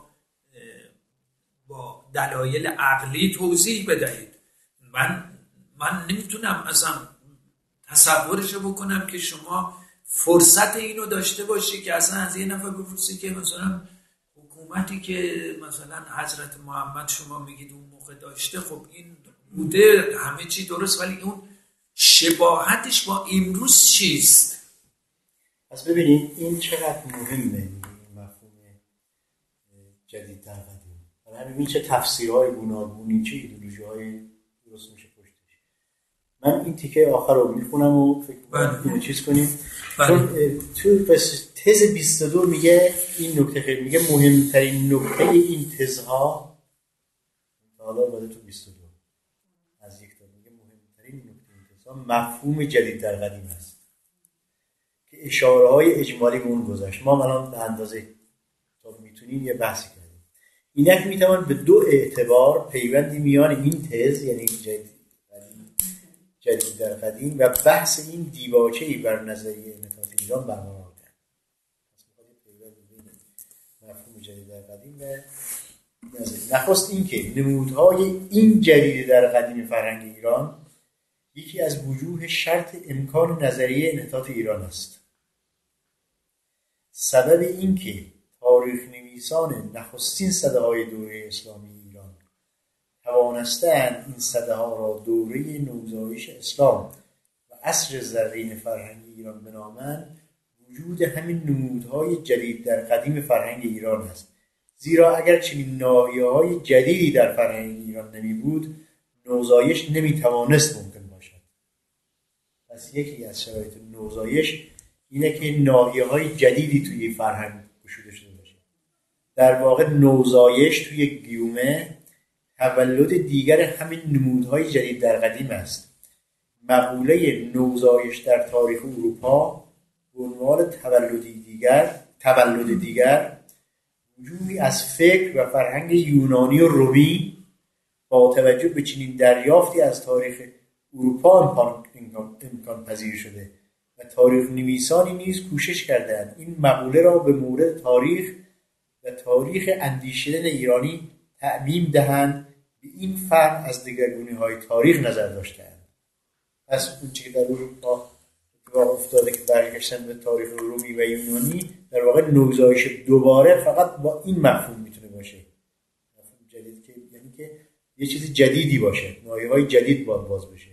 با دلایل عقلی توضیح بدهید. من من نمیتونم اصلا تصورشو بکنم که شما فرصت اینو داشته باشی که اصلا از یه نفر بپرسی که مثلا حکومتی که مثلا حضرت محمد شما میگید اون موقع داشته، خب این بوده همه چی درست، ولی اون شباهتش با امروز چیست؟ پس ببینید این چقدر مهمه این مفهوم جدید در قدیم. برای همین چه تفسیرهای گوناگونی، چه ایدئولوژی‌های درست میشه پشتش. من این تیکه آخر رو میخونم و فکر کنم اینو چیز کنیم. چون تو بس تز بیست و دو میگه این نکته خیلی میگه مهمترین نکته این تزها، حالا بعد تو بیست و دو از یک تا میگه مهمترین نکته این تزها مفهوم جدید در قدیم است که اشاره های اجمالی به اون گذاشت. ما الان به اندازه تا میتونیم یه بحثی کردیم. اینک میتوان به دو اعتبار پیوندی میان این تز یعنی جدید جدید در قدیم و بحث این دیباچه‌ای بر نظریه انعطاف ایران برقرار کرد. مفهوم جدید در قدیم و نظریه. نخست این که نمودهای این جدید در قدیم فرهنگ ایران یکی از وجوه شرط امکان نظریه انحطاط ایران است. سبب این که تاریخ نویسان نخستین سده‌های دوره اسلامی ایران توانستند این سده‌ها را دوره نوزایش اسلام و عصر زرین فرهنگ ایران بنامند، وجود همین نمودهای جدید در قدیم فرهنگ ایران است. زیرا اگر چنین ناحیه‌های جدیدی در فرهنگ ایران نمی بود، نوزایش نمی توانست ممکن باشد. پس یکی از شرایط نوزایش اینه که ناحیه‌های جدیدی توی فرهنگ گشوده شده باشه. در واقع نوزایش توی گیومه تولد دیگر همین نمودهای جدید در قدیم است. مقوله نوزایش در تاریخ اروپا به عنوان تولدی دیگر تولد دیگر وجودی از فکر و فرهنگ یونانی و رومی با توجه به چنین دریافتی از تاریخ اروپا امکان, امکان پذیر شده و تاریخ نویسانی نیز کوشش کردند این مقوله را به مورد تاریخ و تاریخ اندیشیدن ایرانی تعمیم دهند. به این فهم از دگرگونی‌های تاریخ نظر داشتند. پس اون چیزی که در اروپا اتفاق افتاده که برگشتن به تاریخ رومی و یونانی، در واقع نوزایش دوباره فقط با این مفهوم میتونه باشه. مفهوم جدید که یعنی که یه چیز جدیدی باشه، ناحیه‌های جدید باید باز بشه.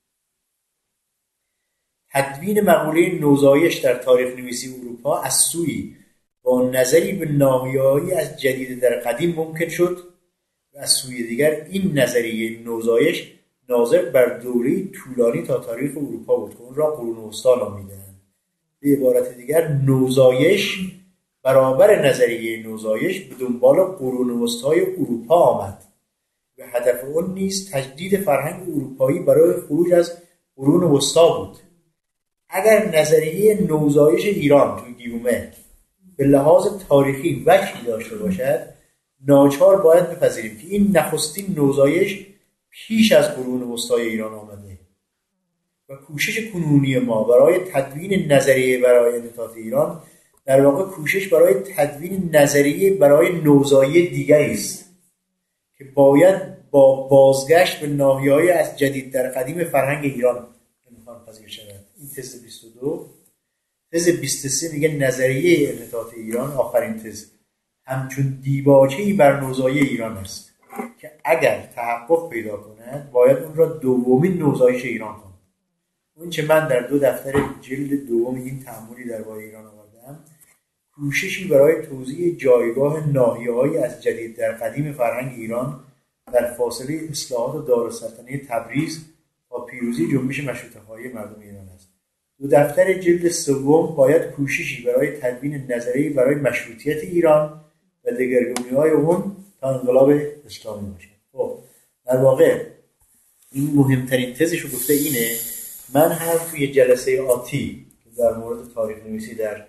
تدوین مقوله نوزایش در تاریخ نویسی اروپا از سوی با نظری به ناحیه‌هایی از جدید در قدیم ممکن شد و از سوی دیگر این نظریه نوزایش ناظر بر دوره طولانی تا تاریخ اروپا بود که اون را قرون وسطی نامیدند. به عبارت دیگر نوزایش برابر نظریه نوزایش به دنبال قرون وسطی اروپا آمد و هدف اون نیز تجدید فرهنگ اروپایی برای خروج از قرون وسطی بود. اگر نظریه نوزایش ایران توی گیومه به لحاظ تاریخی وجهی داشته باشد، ناچار باید بپذیریم که این نخستین نوزایش پیش از قرون وسطی ایران آمده و کوشش کنونی ما برای تدوین نظریه برای انحطاط ایران در واقع کوشش برای تدوین نظریه برای نوزایی دیگری است که باید با بازگشت به ناحیه‌های از جدید در قدیم فرهنگ ایران امکان پذیر شود. این تز بیست و دو. تز بیست و سه میگه نظریه انحطاط ایران، آخرین تز، همچون دیباچه‌ای بر نوزایی ایران است که اگر تحقق پیدا کند باید اون را دومین نوزایش ایران کند. اون چه من در دو دفتر جلد دوم این تأملی درباره ایران آوردم، کوششی برای توضیح جایگاه ناحیه‌هایی از جدید در قدیم فرهنگ ایران در فاصله اصلاحات دارالسلطنه تبریز با پیروزی جنبش مشروطه‌خواهی مردم ایران است. دو دفتر جلد سوم باید کوششی برای تدوین نظریه‌ای برای مشروطیت ایران و دگرگونی‌های اون تا انقلاب اسلامی باشه. خب در واقع این مهمترین تزش رو گفته اینه. من هم توی جلسه آتی که در مورد تاریخ نویسی در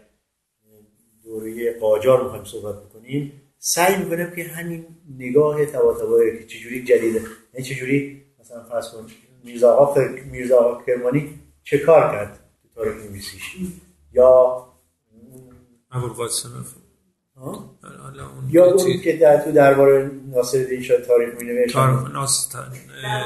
دوره قاجار می‌خوایم صحبت بکنیم، سعی می‌کنم که همین نگاه طباطبایی که چجوری جدیده، نه چجوری مثلا فرض کن میرزا آقا میرزا آقا کرمانی چه کار کرد تو تاریخ نویسیش، یا ابوالقاسم ها اون یا اون که در تو درباره ناصرالدین شاه تاریخ می‌نوشت، تاریخ ناصرالدین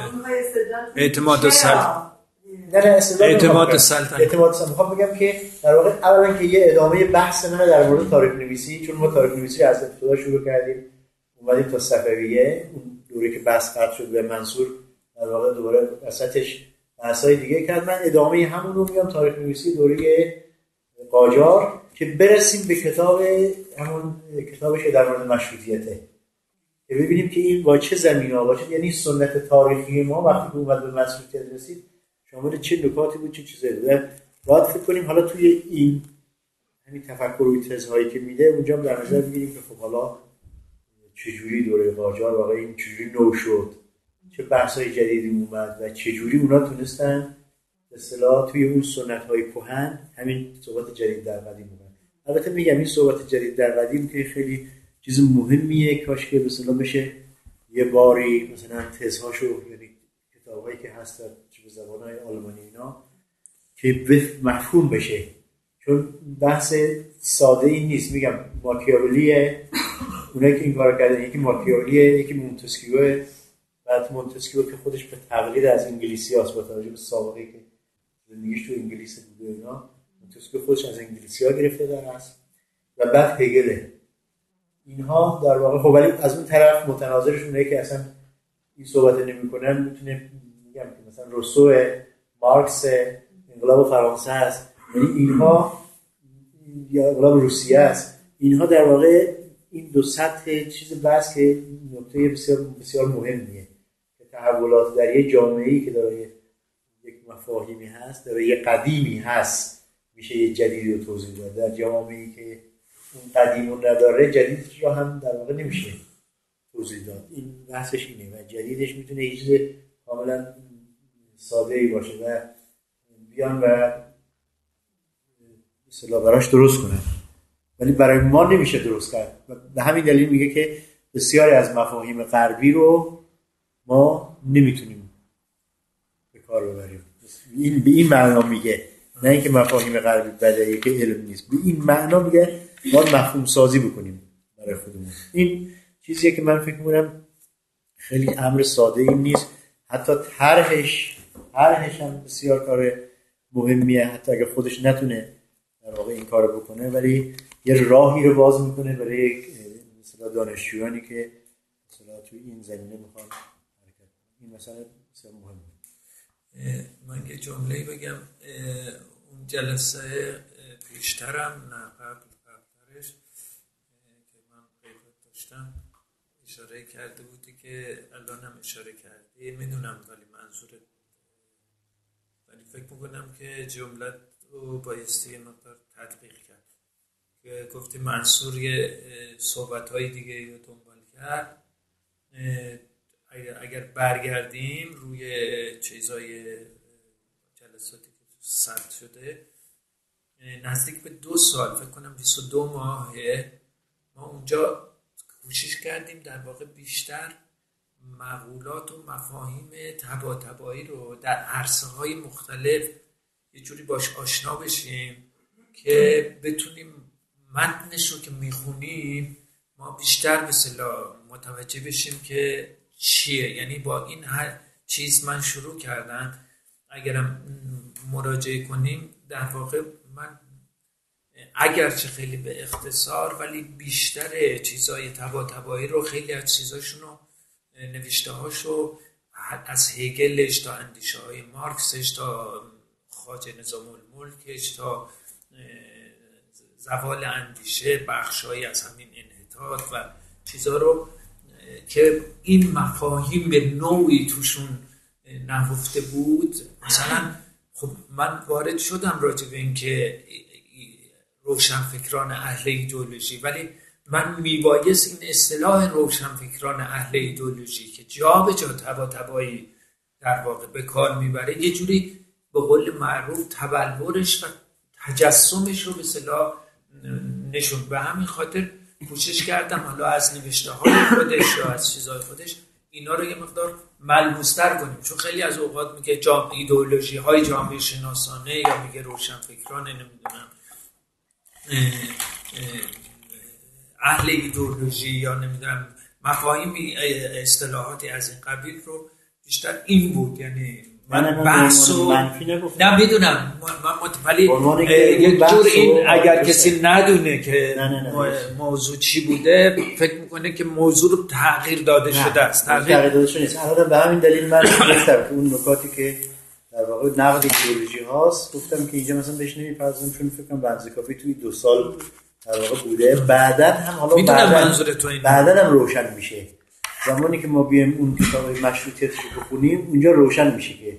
اعتماد سلطنت نه نه اعتماد سلطنت اعتماد سلطنت میخوام بگم که در واقع اولا که یه ادامه بحث منه در مورد تاریخ نویسی، چون ما تاریخ نویسی از ابتدا شروع کردیم اومدیم تا صفویه، اون دوره که بحث قطع شد به منصور در واقع دوباره وسطش بحثای دیگه کرد. من ادامه همون رو میگم تاریخ نویسی دوره قاجار که برسیم به کتاب همون کتابش در مورد مشروطیته که ببینیم که این با چه زمینه‌ها باشه، یعنی سنت تاریخی ما وقتی که اومد به مشروطیت رسید شامل چه نکاتی بود چه چیزایی بود. باید فکر کنیم حالا توی این همین تفکر و تزهایی که میده اونجا در نظر بگیریم که خب حالا چجوری دوره قاجار واقعا این چجوری نو شد، چه بحث‌های جدیدی اومد و چجوری اونا تونستن به اصطلاح توی اون سنت‌های کهن همین صحبت جدید در قدیم بود. البته میگم این صحبت جدید در قدیم که خیلی چیز مهمیه، کاش که به اصطلاح بشه یه باری مثلا تزهاشو یعنی کتابایی که هست در زبان‌های آلمانی اینا که مفهوم بشه، چون بحث ساده این نیست. میگم ماکیاولیه، اونایی که این کارو کردن یکی ماکیاولیه یکی مونتسکیوه. بعد مونتسکیو که خودش به تقلید از انگلیسی هست با توجه به سابقه که زندگیش تو انگلیس بوده اینا، مونتسکیو خودش از انگلیسی ها گرفته در است و بعد هگله. اینها در واقع خب ولی از اون طرف متناظرشونه که اصلا این صحبت نمی‌کنن. میتونه میگم که مثلا روسو، مارکس، انقلاب فرانسه است، یعنی اینها یا انقلاب روسیه است، اینها در واقع این دو سطح چیز بحث که نکته بسیار بسیار مهمیه که تحولات در یک جامعه‌ای که داره یک مفاهیمی هست، داره یک قدیمی هست، میشه یک جدیدی رو توضیح داد. در جامعه‌ای که اون قدیم رو نداره جدیدش رو هم در واقع نمیشه توضیح داد. این بحثش اینه و جدیدش میتونه یه چیز کاملا ساده‌ای باشه و بیان و اصطلاح براش درست کنن، ولی برای ما نمیشه درست کرد. به همین دلیل میگه که بسیاری از مفاهیم غربی رو ما نمیتونیم به کار ببریم. این به این معنا میگه، نه اینکه مفاهیم غربی بده که علم نیست، به این معنا میگه باید مفهوم سازی بکنیم برای خودمون. این چیزیه که من فکر میکنم خیلی امر ساده ای نیست، حتی طرحش طرحش هم بسیار کار مهمیه، حتی اگه خودش نتونه در واقع این کارو بکنه، ولی یه راهی رو باز میکنه برای مثلا دانشجویانی که مثلا توی این زمینه میخوان حرکت کنن. این مثلا بسیار مهمه. من یه جمله‌ای بگم، اون جلسه پیشترم نه قبل قبلترش که من غیبت داشتم اشاره کرده بودی که الانم اشاره کردی، میدونم ولی منظورت، ولی فکر میکنم که جملت رو بایستی یه مقدار تدقیق کرد که گفتی منصور یه صحبت‌های دیگه رو دنبال کرد. اگر برگردیم روی چیزای جلساتی که ثبت شده، نزدیک به دو سال فکر کنم بیست و دو ماهه ما اونجا کوشش کردیم در واقع بیشتر مقولات و مفاهیم تبا تبایی رو در عرصه‌های مختلف یه جوری باش آشنا بشیم که بتونیم متنش رو که میخونیم ما بیشتر به اصطلاح متوجه بشیم که چیه. یعنی با این هر چیز من شروع کردم، اگرم مراجعه کنیم در واقع من اگرچه خیلی به اختصار ولی بیشتر چیزای تبا تبایی رو، خیلی از چیزاشون رو، نوشته هاشو از هگلش تا اندیشه های مارکسش تا خواجه نظام الملکش تا زوال اندیشه، بخشایی از همین انحطاط و چیزا رو که این مفاهیم به نوعی توشون نهفته بود. مثلا خب من وارد شدم راجع به این که روشنفکران اهل ایدئولوژی، ولی من میبایست این اصطلاح روشنفکران اهل ایدئولوژی که جا به جا تبا تبایی در واقع به کار میبره یه جوری به قول معروف تبلورش و تجسمش رو به اصطلاح نشون. به همین خاطر کوشش کردم حالا از نوشته های خودش یا از چیزهای خودش اینا رو یه مقدار ملموس‌تر کنیم، چون خیلی از اوقات میگه جامعه ایدئولوژی های جامعه شناسانه یا میگه روشنفکران نمیدونم اهل ایدئولوژی یا نمیدونم مفاهیم اصطلاحاتی از این قبیل رو بیشتر این بود. یعنی من بحثو نه میدونم ولی یک جور این اگر کسی ندونه که نه نه نه موضوع چی بوده فکر میکنه که موضوع رو تغییر داده شده است. تغییر داده شده نیست. الان به همین دلیل من گفتم که اون نکاتی که در واقع نقد ایدئولوژی هاست گفتم که اینجا مثلا بهش نمیپردازم، چون فکر کنم بنز کافی توی دو سال در واقع بوده. بعداً هم حالا بعداً بعداً هم روشن میشه. زمانی که ما بیایم اون کتاب مشروطیتش رو بخونیم اونجا روشن میشه که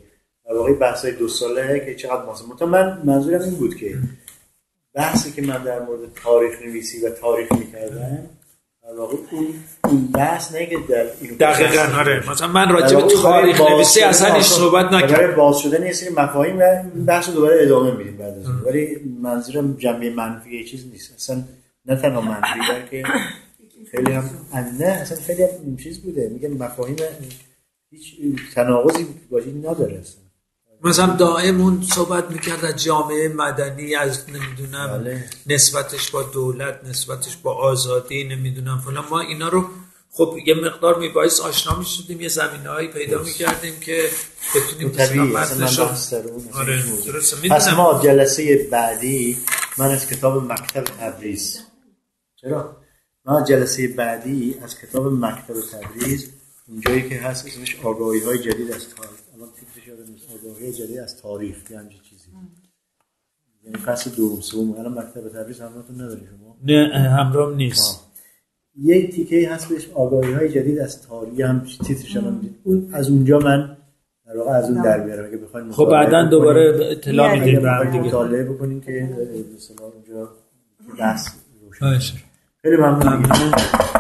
در واقع بحثای دو ساله که چقدر ماسه من منظورم این بود که بحثی که من در مورد تاریخ نویسی و تاریخ میکردم در واقع اون اون بحث نه که در این دقیقاً آره مثلا من راجع به تاریخ نویسی اصلا هیچ صحبت نکردم، برای باز شدن یه سری مفاهیم و این بحث رو دوباره ادامه میدیم بعد از اون، ولی منظورم جنبه منفی یه چیز نیست اصلا، نه تنها منفی بلکه خیلی هم نه اصلا خیلی هم این چیز بوده، میگم مفاهیم هیچ تناقضی باشه نداره اصلا. مثلا دائمون صحبت میکرد از جامعه مدنی، از نمیدونم بله. نسبتش با دولت، نسبتش با آزادی، نمیدونم فلان، ما اینا رو خب یه مقدار میبایست آشنا میشدیم، یه زمینه‌هایی پیدا میکردیم که بتونیم طبیعی اصلا آره پس ما جلسه بعدی من از کتاب مکتب تبریز چرا؟ ما جلسه بعدی از کتاب مکتب تبریز اونجایی که هست اسمش آگاهی‌های جدید از تاریخ، الان تیترش یادم نیست، آگاهی جدید از تاریخ یا همچین چیزی، یعنی فصل دوم سوم. الان مکتب تبریز همراهتون نداری شما؟ نه همراهم نیست. یک تیکه هست بهش آگاهی‌های جدید از تاریخ، هم تیترش الان دید. اون از اونجا من در واقع از اون در میارم اگه بخواید خب بعداً دوباره اطلاع میدید به هم دیگه، مطالعه بکنین که مثلا اونجا بحث روشن. خیلی ممنون.